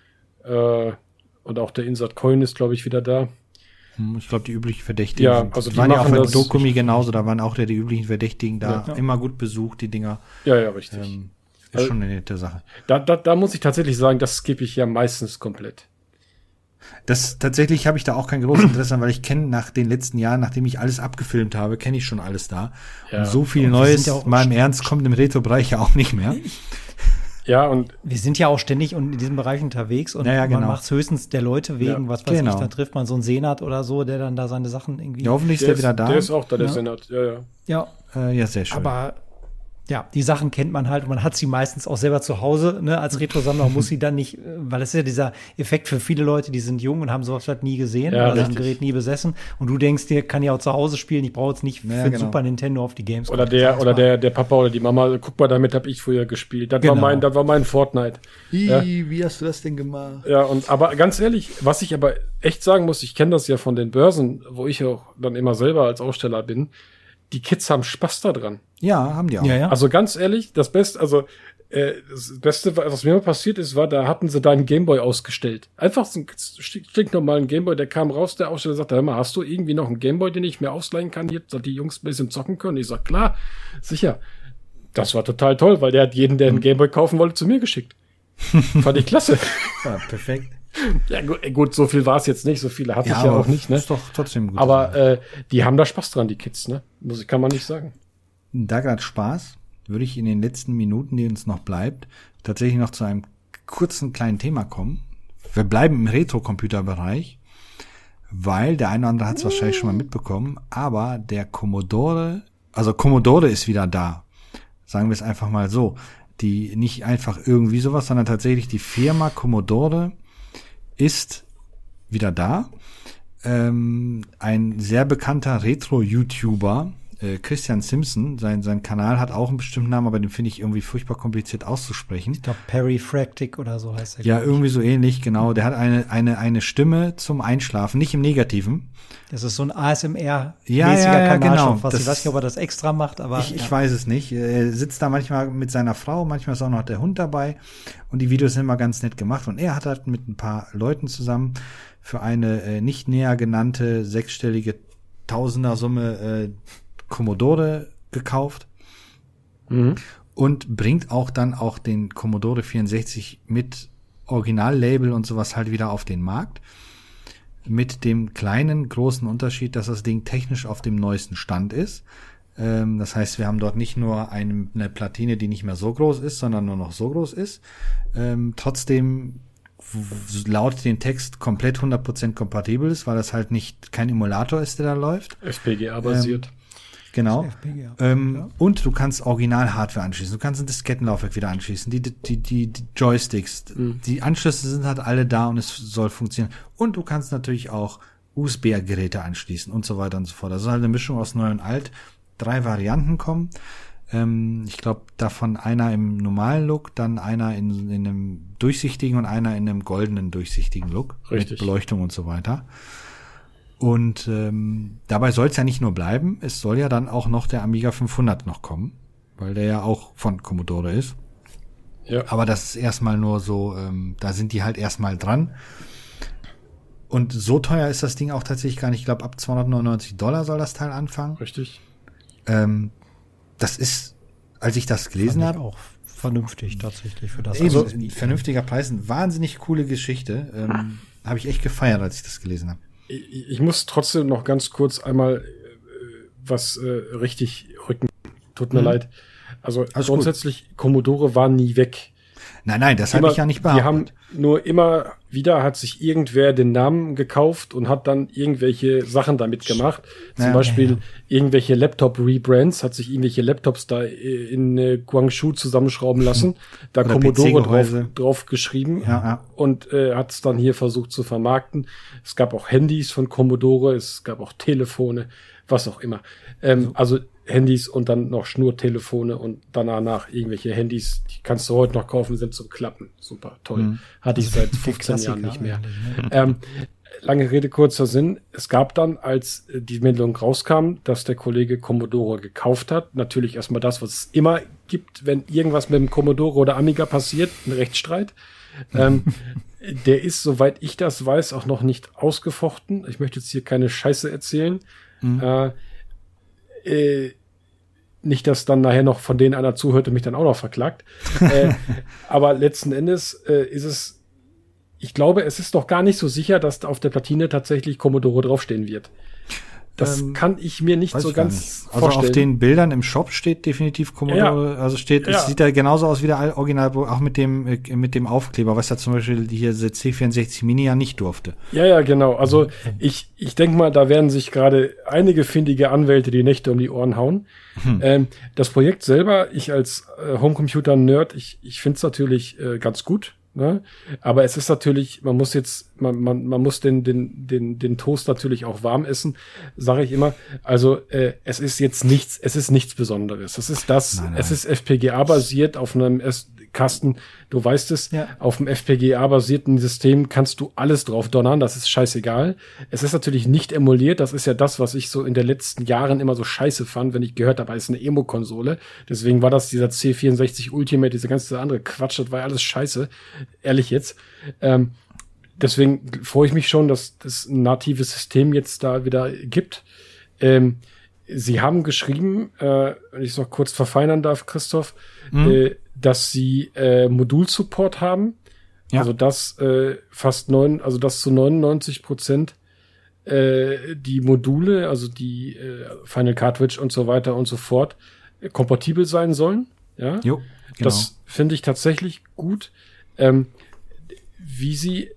Und auch der Insert Coin ist, glaube ich, wieder da. Ich glaube, die üblichen Verdächtigen. Ja, also die waren ja auch bei Dokumi genauso, da waren auch die üblichen Verdächtigen da immer gut besucht, die Dinger. Ja, richtig. Ist schon eine nette Sache. Da muss ich tatsächlich sagen, das skippe ich ja meistens komplett. Tatsächlich habe ich da auch kein großes Interesse an, weil ich kenne nach den letzten Jahren, nachdem ich alles abgefilmt habe, kenne ich schon alles da. Ja. Und so viel Neues, mal im Ernst, kommt im Retro-Bereich ja auch nicht mehr. Ja, und wir sind ja auch ständig in diesem Bereich unterwegs und man macht es höchstens der Leute wegen, was weiß ich, dann trifft man so einen Senat oder so, der dann da seine Sachen irgendwie. Ja, hoffentlich ist der wieder da. Der ist auch da, der Senat, Ja, sehr schön. Aber ja, die Sachen kennt man halt und man hat sie meistens auch selber zu Hause, ne? Als Retro-Sammler muss sie dann nicht, weil das ist ja dieser Effekt für viele Leute, die sind jung und haben sowas halt nie gesehen oder haben ein Gerät nie besessen und du denkst dir, kann ja auch zu Hause spielen, ich brauche jetzt nicht für Super Nintendo auf die Games. Oder der Papa oder die Mama, guck mal, damit habe ich früher gespielt. Das war mein Fortnite. Wie hast du das denn gemacht? Ja, aber ganz ehrlich, was ich aber echt sagen muss, ich kenne das ja von den Börsen, wo ich auch dann immer selber als Aussteller bin, die Kids haben Spaß daran. Ja, haben die auch. Ja. Also ganz ehrlich, das Beste, was mir mal passiert ist, war, da hatten sie da einen Gameboy ausgestellt. Einfach so einen stinknormalen Gameboy, der kam raus, der Aussteller sagte, hör mal, hast du irgendwie noch einen Gameboy, den ich mir ausleihen kann, jetzt, dass die Jungs ein bisschen zocken können? Ich sag, klar, sicher. Das war total toll, weil der hat jeden, der einen Gameboy kaufen wollte, zu mir geschickt. Fand ich klasse. Ja, perfekt. Ja, gut, so viel war es jetzt nicht, so viele hatte ich ja auch nicht, ne? Ist doch trotzdem gut. Aber die haben da Spaß dran, die Kids, ne? Kann man nicht sagen. Da gerade Spaß, würde ich in den letzten Minuten, die uns noch bleibt, tatsächlich noch zu einem kurzen kleinen Thema kommen. Wir bleiben im Retro-Computer-Bereich, weil der eine oder andere hat es wahrscheinlich schon mal mitbekommen, aber der Commodore ist wieder da. Sagen wir es einfach mal so. Die nicht einfach irgendwie sowas, sondern tatsächlich die Firma Commodore ist wieder da. Ein sehr bekannter Retro-YouTuber, Christian Simpson, sein Kanal hat auch einen bestimmten Namen, aber den finde ich irgendwie furchtbar kompliziert auszusprechen. Ich glaube, Perifractic oder so heißt er. Ja, irgendwie so ähnlich, genau. Der hat eine Stimme zum Einschlafen, nicht im Negativen. Das ist so ein ASMR-mäßiger Kanal genau. schon fast. Ich weiß nicht, ob er das extra macht, aber ich weiß es nicht. Er sitzt da manchmal mit seiner Frau, manchmal ist auch noch der Hund dabei und die Videos sind immer ganz nett gemacht und er hat halt mit ein paar Leuten zusammen für eine nicht näher genannte sechsstellige Tausender-Summe Commodore gekauft und bringt auch dann auch den Commodore 64 mit Originallabel und sowas halt wieder auf den Markt. Mit dem großen Unterschied, dass das Ding technisch auf dem neuesten Stand ist. Das heißt, wir haben dort nicht nur eine Platine, die nicht mehr so groß ist, sondern nur noch so groß ist. Trotzdem laut den Text komplett 100% kompatibel ist, weil das halt kein Emulator ist, der da läuft. FPGA-basiert. Genau. FPGA, Und du kannst Original-Hardware anschließen. Du kannst ein Diskettenlaufwerk wieder anschließen. Die Joysticks. Die Anschlüsse sind halt alle da und es soll funktionieren. Und du kannst natürlich auch USB-Geräte anschließen und so weiter und so fort. Das ist halt eine Mischung aus neu und alt. 3 Varianten kommen. Ich glaube, davon einer im normalen Look, dann einer in einem durchsichtigen und einer in einem goldenen durchsichtigen Look. Richtig. Mit Beleuchtung und so weiter. Und dabei soll es ja nicht nur bleiben, es soll ja dann auch noch der Amiga 500 noch kommen, weil der ja auch von Commodore ist. Ja. Aber das ist erstmal nur so, da sind die halt erstmal dran. Und so teuer ist das Ding auch tatsächlich gar nicht. Ich glaube, ab $299 soll das Teil anfangen. Richtig. Das ist, als ich das gelesen habe, auch vernünftig tatsächlich für das. also ein vernünftiger Preis, eine wahnsinnig coole Geschichte. Habe ich echt gefeiert, als ich das gelesen habe. Ich muss trotzdem noch ganz kurz einmal was richtig rücken. Tut mir leid. Also Alles grundsätzlich, gut. Commodore war nie weg. Nein, das habe ich ja nicht behauptet. Die haben nur immer wieder, hat sich irgendwer den Namen gekauft und hat dann irgendwelche Sachen damit gemacht. Zum Beispiel irgendwelche Laptop-Rebrands, hat sich irgendwelche Laptops da in Guangzhou zusammenschrauben lassen, da Oder Commodore drauf geschrieben und hat es dann hier versucht zu vermarkten. Es gab auch Handys von Commodore, es gab auch Telefone, was auch immer. Also Handys und dann noch Schnurtelefone und danach irgendwelche Handys, die kannst du heute noch kaufen, sind zum Klappen. Super, toll. Hatte ich seit 15 Jahren nicht mehr. Lange Rede, kurzer Sinn. Es gab dann, als die Meldung rauskam, dass der Kollege Commodore gekauft hat, natürlich erstmal das, was es immer gibt, wenn irgendwas mit dem Commodore oder Amiga passiert, ein Rechtsstreit. Der ist, soweit ich das weiß, auch noch nicht ausgefochten. Ich möchte jetzt hier keine Scheiße erzählen. Nicht, dass dann nachher noch von denen einer zuhört und mich dann auch noch verklagt. Aber letzten Endes ist es, ich glaube, es ist doch gar nicht so sicher, dass auf der Platine tatsächlich Commodore draufstehen wird. Das kann ich mir nicht so ganz vorstellen. vorstellen. Auf den Bildern im Shop steht definitiv Commodore, also es sieht da genauso aus wie der Original, auch mit dem Aufkleber, was ja zum Beispiel hier der C64 Mini ja nicht durfte. Ja, genau. Also ich denke mal, da werden sich gerade einige findige Anwälte die Nächte um die Ohren hauen. Das Projekt selber, ich als Homecomputer-Nerd, ich finde es natürlich ganz gut. Ne? Aber es ist natürlich, man muss den Toast natürlich auch warm essen, sage ich immer. Also es ist nichts Besonderes. Es ist es ist FPGA basiert auf einem Kasten, du weißt es, auf dem FPGA-basierten System kannst du alles drauf donnern, das ist scheißegal. Es ist natürlich nicht emuliert, das ist ja das, was ich so in den letzten Jahren immer so scheiße fand, wenn ich gehört habe, es ist eine Emo-Konsole. Deswegen war das dieser C64 Ultimate, diese ganze andere Quatsch, das war ja alles scheiße, ehrlich jetzt. Deswegen freue ich mich schon, dass das ein natives System jetzt da wieder gibt. Sie haben geschrieben, wenn ich es noch kurz verfeinern darf, Christoph, dass sie Modul-Support haben. Ja. Also dass dass zu 99% die Module, also die Final Cartridge und so weiter und so fort, kompatibel sein sollen. Ja, jo, genau. Das finde ich tatsächlich gut. Wie sie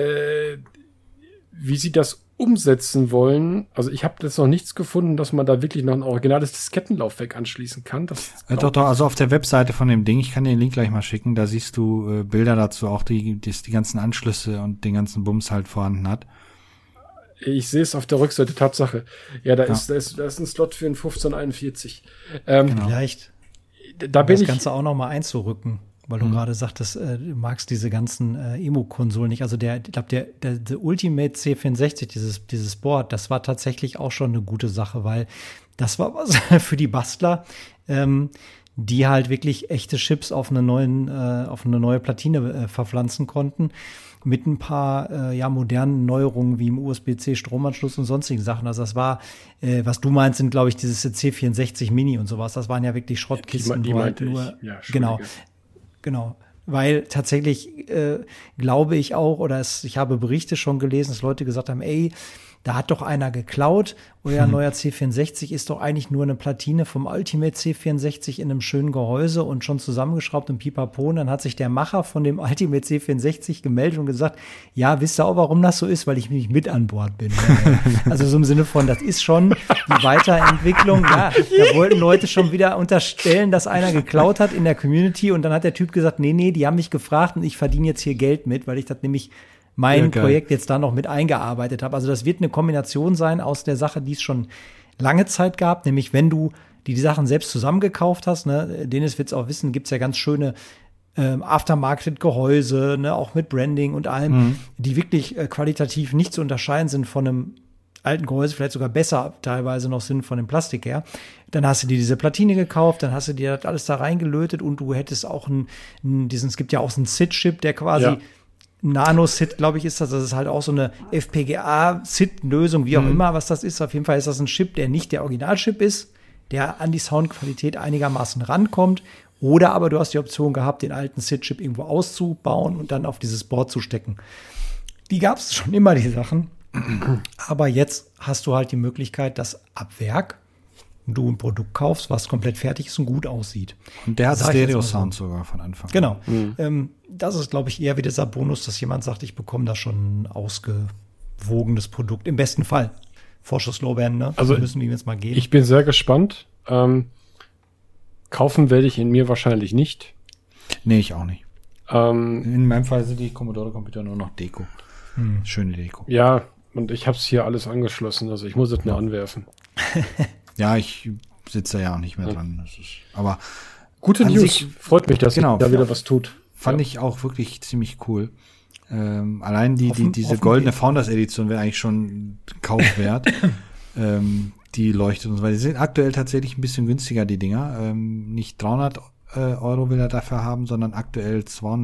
das umsetzen wollen, also ich habe jetzt noch nichts gefunden, dass man da wirklich noch ein originales Diskettenlaufwerk anschließen kann. Doch, also auf der Webseite von dem Ding, ich kann dir den Link gleich mal schicken, da siehst du Bilder dazu, auch die ganzen Anschlüsse und den ganzen Bums halt vorhanden hat. Ich sehe es auf der Rückseite, Tatsache. Ja, da ist ein Slot für ein 1541. Genau. Vielleicht da bin das Ganze auch noch mal einzurücken. Weil du gerade sagtest, du magst diese ganzen Emo-Konsolen nicht. Also der Ultimate C64, dieses Board, das war tatsächlich auch schon eine gute Sache, weil das war was für die Bastler, die halt wirklich echte Chips auf eine neue Platine verpflanzen konnten. mit ein paar modernen Neuerungen wie im USB-C Stromanschluss und sonstigen Sachen. Also das war, was du meinst, sind glaube ich dieses C64 Mini und sowas. Das waren ja wirklich Schrottkisten. Die meinte ich. Ja, genau. Weil tatsächlich glaube ich auch, ich habe Berichte schon gelesen, dass Leute gesagt haben, ey, da hat doch einer geklaut. Euer neuer C64 ist doch eigentlich nur eine Platine vom Ultimate C64 in einem schönen Gehäuse und schon zusammengeschraubt und pipapo. Und dann hat sich der Macher von dem Ultimate C64 gemeldet und gesagt, ja, wisst ihr auch, warum das so ist? Weil ich nicht mit an Bord bin. Also so im Sinne von, das ist schon die Weiterentwicklung. Ja, da wollten Leute schon wieder unterstellen, dass einer geklaut hat in der Community. Und dann hat der Typ gesagt, nee, die haben mich gefragt und ich verdiene jetzt hier Geld mit, weil ich das nämlich mein Projekt jetzt da noch mit eingearbeitet habe. Also das wird eine Kombination sein aus der Sache, die es schon lange Zeit gab, nämlich wenn du die Sachen selbst zusammengekauft hast, ne, Dennis wird's auch wissen, gibt's ja ganz schöne Aftermarket-Gehäuse, ne, auch mit Branding und allem, die wirklich qualitativ nicht zu unterscheiden sind von einem alten Gehäuse, vielleicht sogar besser teilweise noch sind von dem Plastik her. Dann hast du dir diese Platine gekauft, dann hast du dir das alles da reingelötet und du hättest auch es gibt ja auch so einen SID-Chip, der quasi Nano-SID, glaube ich, ist das. Das ist halt auch so eine FPGA-SID-Lösung, wie auch immer, was das ist. Auf jeden Fall ist das ein Chip, der nicht der Originalchip ist, der an die Soundqualität einigermaßen rankommt. Oder aber du hast die Option gehabt, den alten SID-Chip irgendwo auszubauen und dann auf dieses Board zu stecken. Die gab es schon immer, die Sachen. Aber jetzt hast du halt die Möglichkeit, dass ab Werk du ein Produkt kaufst, was komplett fertig ist und gut aussieht. Und der hat Stereo-Sound sogar von Anfang an. Genau. Das ist, glaube ich, eher wie dieser Bonus, dass jemand sagt, ich bekomme da schon ein ausgewogenes Produkt. Im besten Fall. Vorschusslorbeeren, ne? Also müssen wir jetzt mal gehen. Ich bin sehr gespannt. Kaufen werde ich ihn mir wahrscheinlich nicht. Nee, ich auch nicht. In meinem Fall sind die Commodore-Computer nur noch Deko. Schöne Deko. Ja, und ich habe es hier alles angeschlossen. Also ich muss es nur anwerfen. Ja, ich sitze ja auch nicht mehr dran. Aber gute News. Freut mich, dass da wieder was tut. Fand ich auch wirklich ziemlich cool. Allein diese goldene Founders-Edition wäre eigentlich schon Kauf wert. Die leuchtet uns, weil die sind aktuell tatsächlich ein bisschen günstiger, die Dinger. Nicht 300 Euro will er dafür haben, sondern aktuell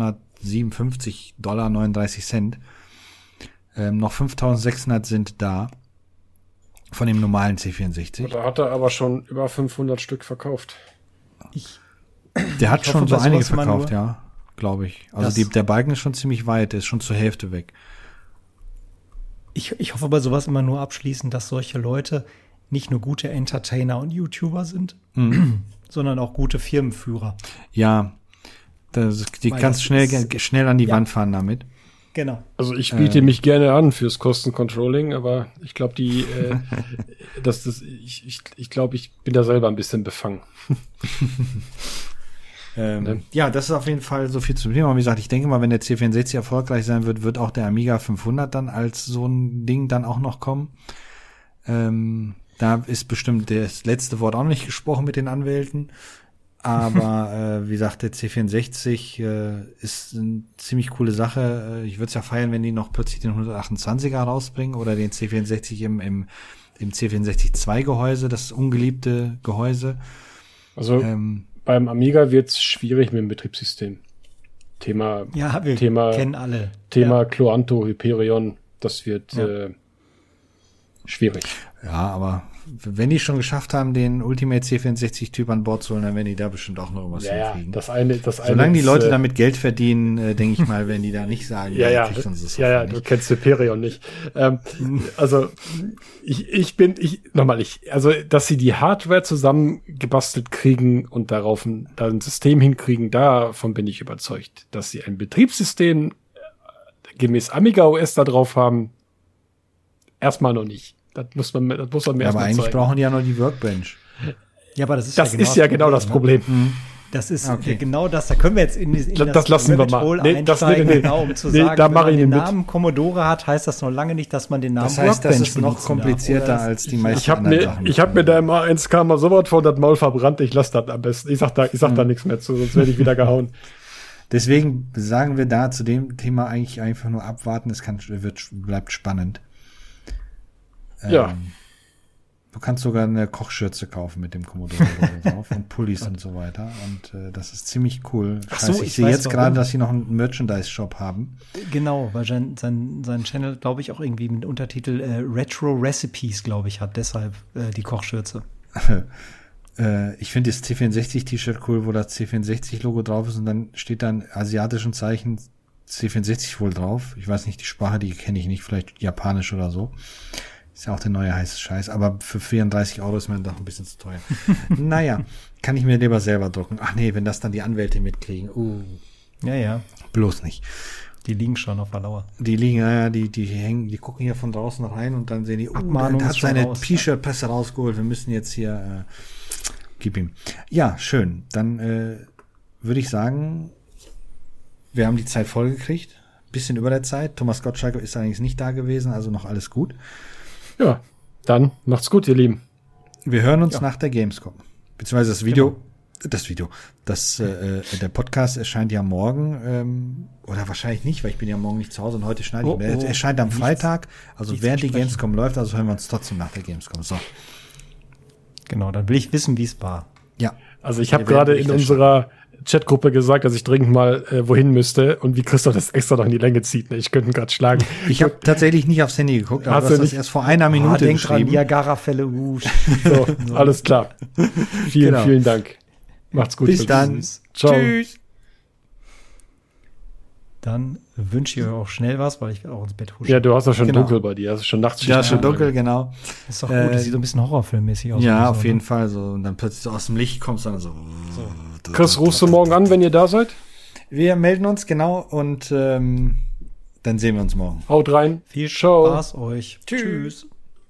$257,39. Noch 5.600 sind da. Von dem normalen C64. Da hat er aber schon über 500 Stück verkauft. Der hat schon so einige verkauft, ja, glaube ich. Also der Balken ist schon ziemlich weit, der ist schon zur Hälfte weg. Ich hoffe bei sowas immer nur abschließend, dass solche Leute nicht nur gute Entertainer und YouTuber sind, sondern auch gute Firmenführer. Ja, die kannst schnell an die Wand fahren damit. Genau. Also ich biete mich gerne an fürs Kostencontrolling, aber ich glaube, ich glaube, ich bin da selber ein bisschen befangen. Ja, das ist auf jeden Fall so viel zum Thema. Wie gesagt, ich denke mal, wenn der C64 erfolgreich sein wird, wird auch der Amiga 500 dann als so ein Ding dann auch noch kommen. Da ist bestimmt das letzte Wort auch noch nicht gesprochen mit den Anwälten. Aber wie gesagt, der C64 ist eine ziemlich coole Sache. Ich würde es ja feiern, wenn die noch plötzlich den 128er rausbringen oder den C64 im C64 2 Gehäuse, das ungeliebte Gehäuse. Also beim Amiga wird es schwierig mit dem Betriebssystem. Thema kennen alle. Thema Cloanto, Hyperion, das wird schwierig. Ja, aber wenn die schon geschafft haben, den Ultimate C64-Typ an Bord zu holen, dann werden die da bestimmt auch noch irgendwas hinkriegen. Das eine Solange die Leute damit Geld verdienen, denke ich mal, werden die da nicht sagen, du kennst Hyperion nicht. Also dass sie die Hardware zusammengebastelt kriegen und darauf ein System hinkriegen, davon bin ich überzeugt. Dass sie ein Betriebssystem gemäß Amiga OS da drauf haben, erstmal noch nicht. Das muss man mir erstmal zeigen. Aber eigentlich brauchen die ja nur die Workbench. Ja, aber das ist ja genau das Problem. Das ist genau das. Da können wir jetzt in das lassen wir mal. Einsteigen, genau, um zu sagen, wenn man den Namen Commodore hat, heißt das noch lange nicht, dass man den Namen Workbench benutzt. Das heißt, das ist noch komplizierter als die meisten anderen Sachen. Ich habe mir da im A1K mal so was von das Maul verbrannt. Ich lasse das am besten. Ich sag da nichts mehr zu, sonst werde ich wieder gehauen. Deswegen sagen wir da zu dem Thema eigentlich einfach nur abwarten. Bleibt spannend. Du kannst sogar eine Kochschürze kaufen mit dem Commodore-Logo drauf und Pullis und so weiter. Und das ist ziemlich cool. Ach so, Scheiße, ich ich sehe weiß jetzt warum. gerade, dass sie noch einen Merchandise-Shop haben. Genau, weil sein Channel, glaube ich, auch irgendwie mit Untertitel Retro Recipes, glaube ich, hat. Deshalb die Kochschürze. Ich finde das C64-T-Shirt cool, wo das C64-Logo drauf ist und dann steht dann asiatischen Zeichen C64 wohl drauf. Ich weiß nicht, die Sprache, die kenne ich nicht, vielleicht Japanisch oder so. Ist ja auch der neue heiße Scheiß, aber für 34 € ist mir doch ein bisschen zu teuer. Naja, kann ich mir lieber selber drucken. Ach nee, wenn das dann die Anwälte mitkriegen. Ja. Bloß nicht. Die liegen schon auf der Lauer. Die liegen, ja, die hängen, die gucken hier von draußen rein und dann sehen die, Abmahnung der hat ist schon seine raus. T-Shirt-Presse rausgeholt, wir müssen jetzt hier, gib ihm. Ja, schön. Dann würde ich sagen, wir haben die Zeit vollgekriegt. Bisschen über der Zeit. Thomas Gottschalk ist allerdings nicht da gewesen, also noch alles gut. Ja, dann macht's gut, ihr Lieben. Wir hören uns nach der Gamescom. Beziehungsweise der Podcast erscheint ja morgen, oder wahrscheinlich nicht, weil ich bin ja morgen nicht zu Hause und heute schneide ich. Er erscheint am Freitag, also während die Gamescom läuft, also hören wir uns trotzdem nach der Gamescom. So. Genau, dann will ich wissen, wie es war. Ja. Also ich habe Wir werden gerade in unserer Chatgruppe gesagt, dass ich dringend mal wohin müsste und wie Christoph das extra noch in die Länge zieht. Ne? Ich könnte ihn gerade schlagen. Ich habe tatsächlich nicht aufs Handy geguckt, aber Hast du du hast das nicht? erst vor einer Minute denk dran, geschrieben. Niagara-Fälle. So, alles klar. Vielen, Genau. vielen Dank. Macht's gut. Bis dann. Ciao. Tschüss. Dann wünsche ich euch auch schnell was, weil ich will auch ins Bett huschen. Ja, du hast ja schon Genau. dunkel bei dir. Es ist schon nachts. Ja, schon dunkel, genau. Ist doch gut, das sieht so ein bisschen horrorfilmmäßig aus. Ja, oder auf so, jeden ne? Fall. So. Und dann plötzlich so aus dem Licht kommst du dann so. Chris, rufst du morgen an, wenn ihr da seid? Wir melden uns, genau, und dann sehen wir uns morgen. Haut rein. Viel Ciao. Spaß euch. Tschüss.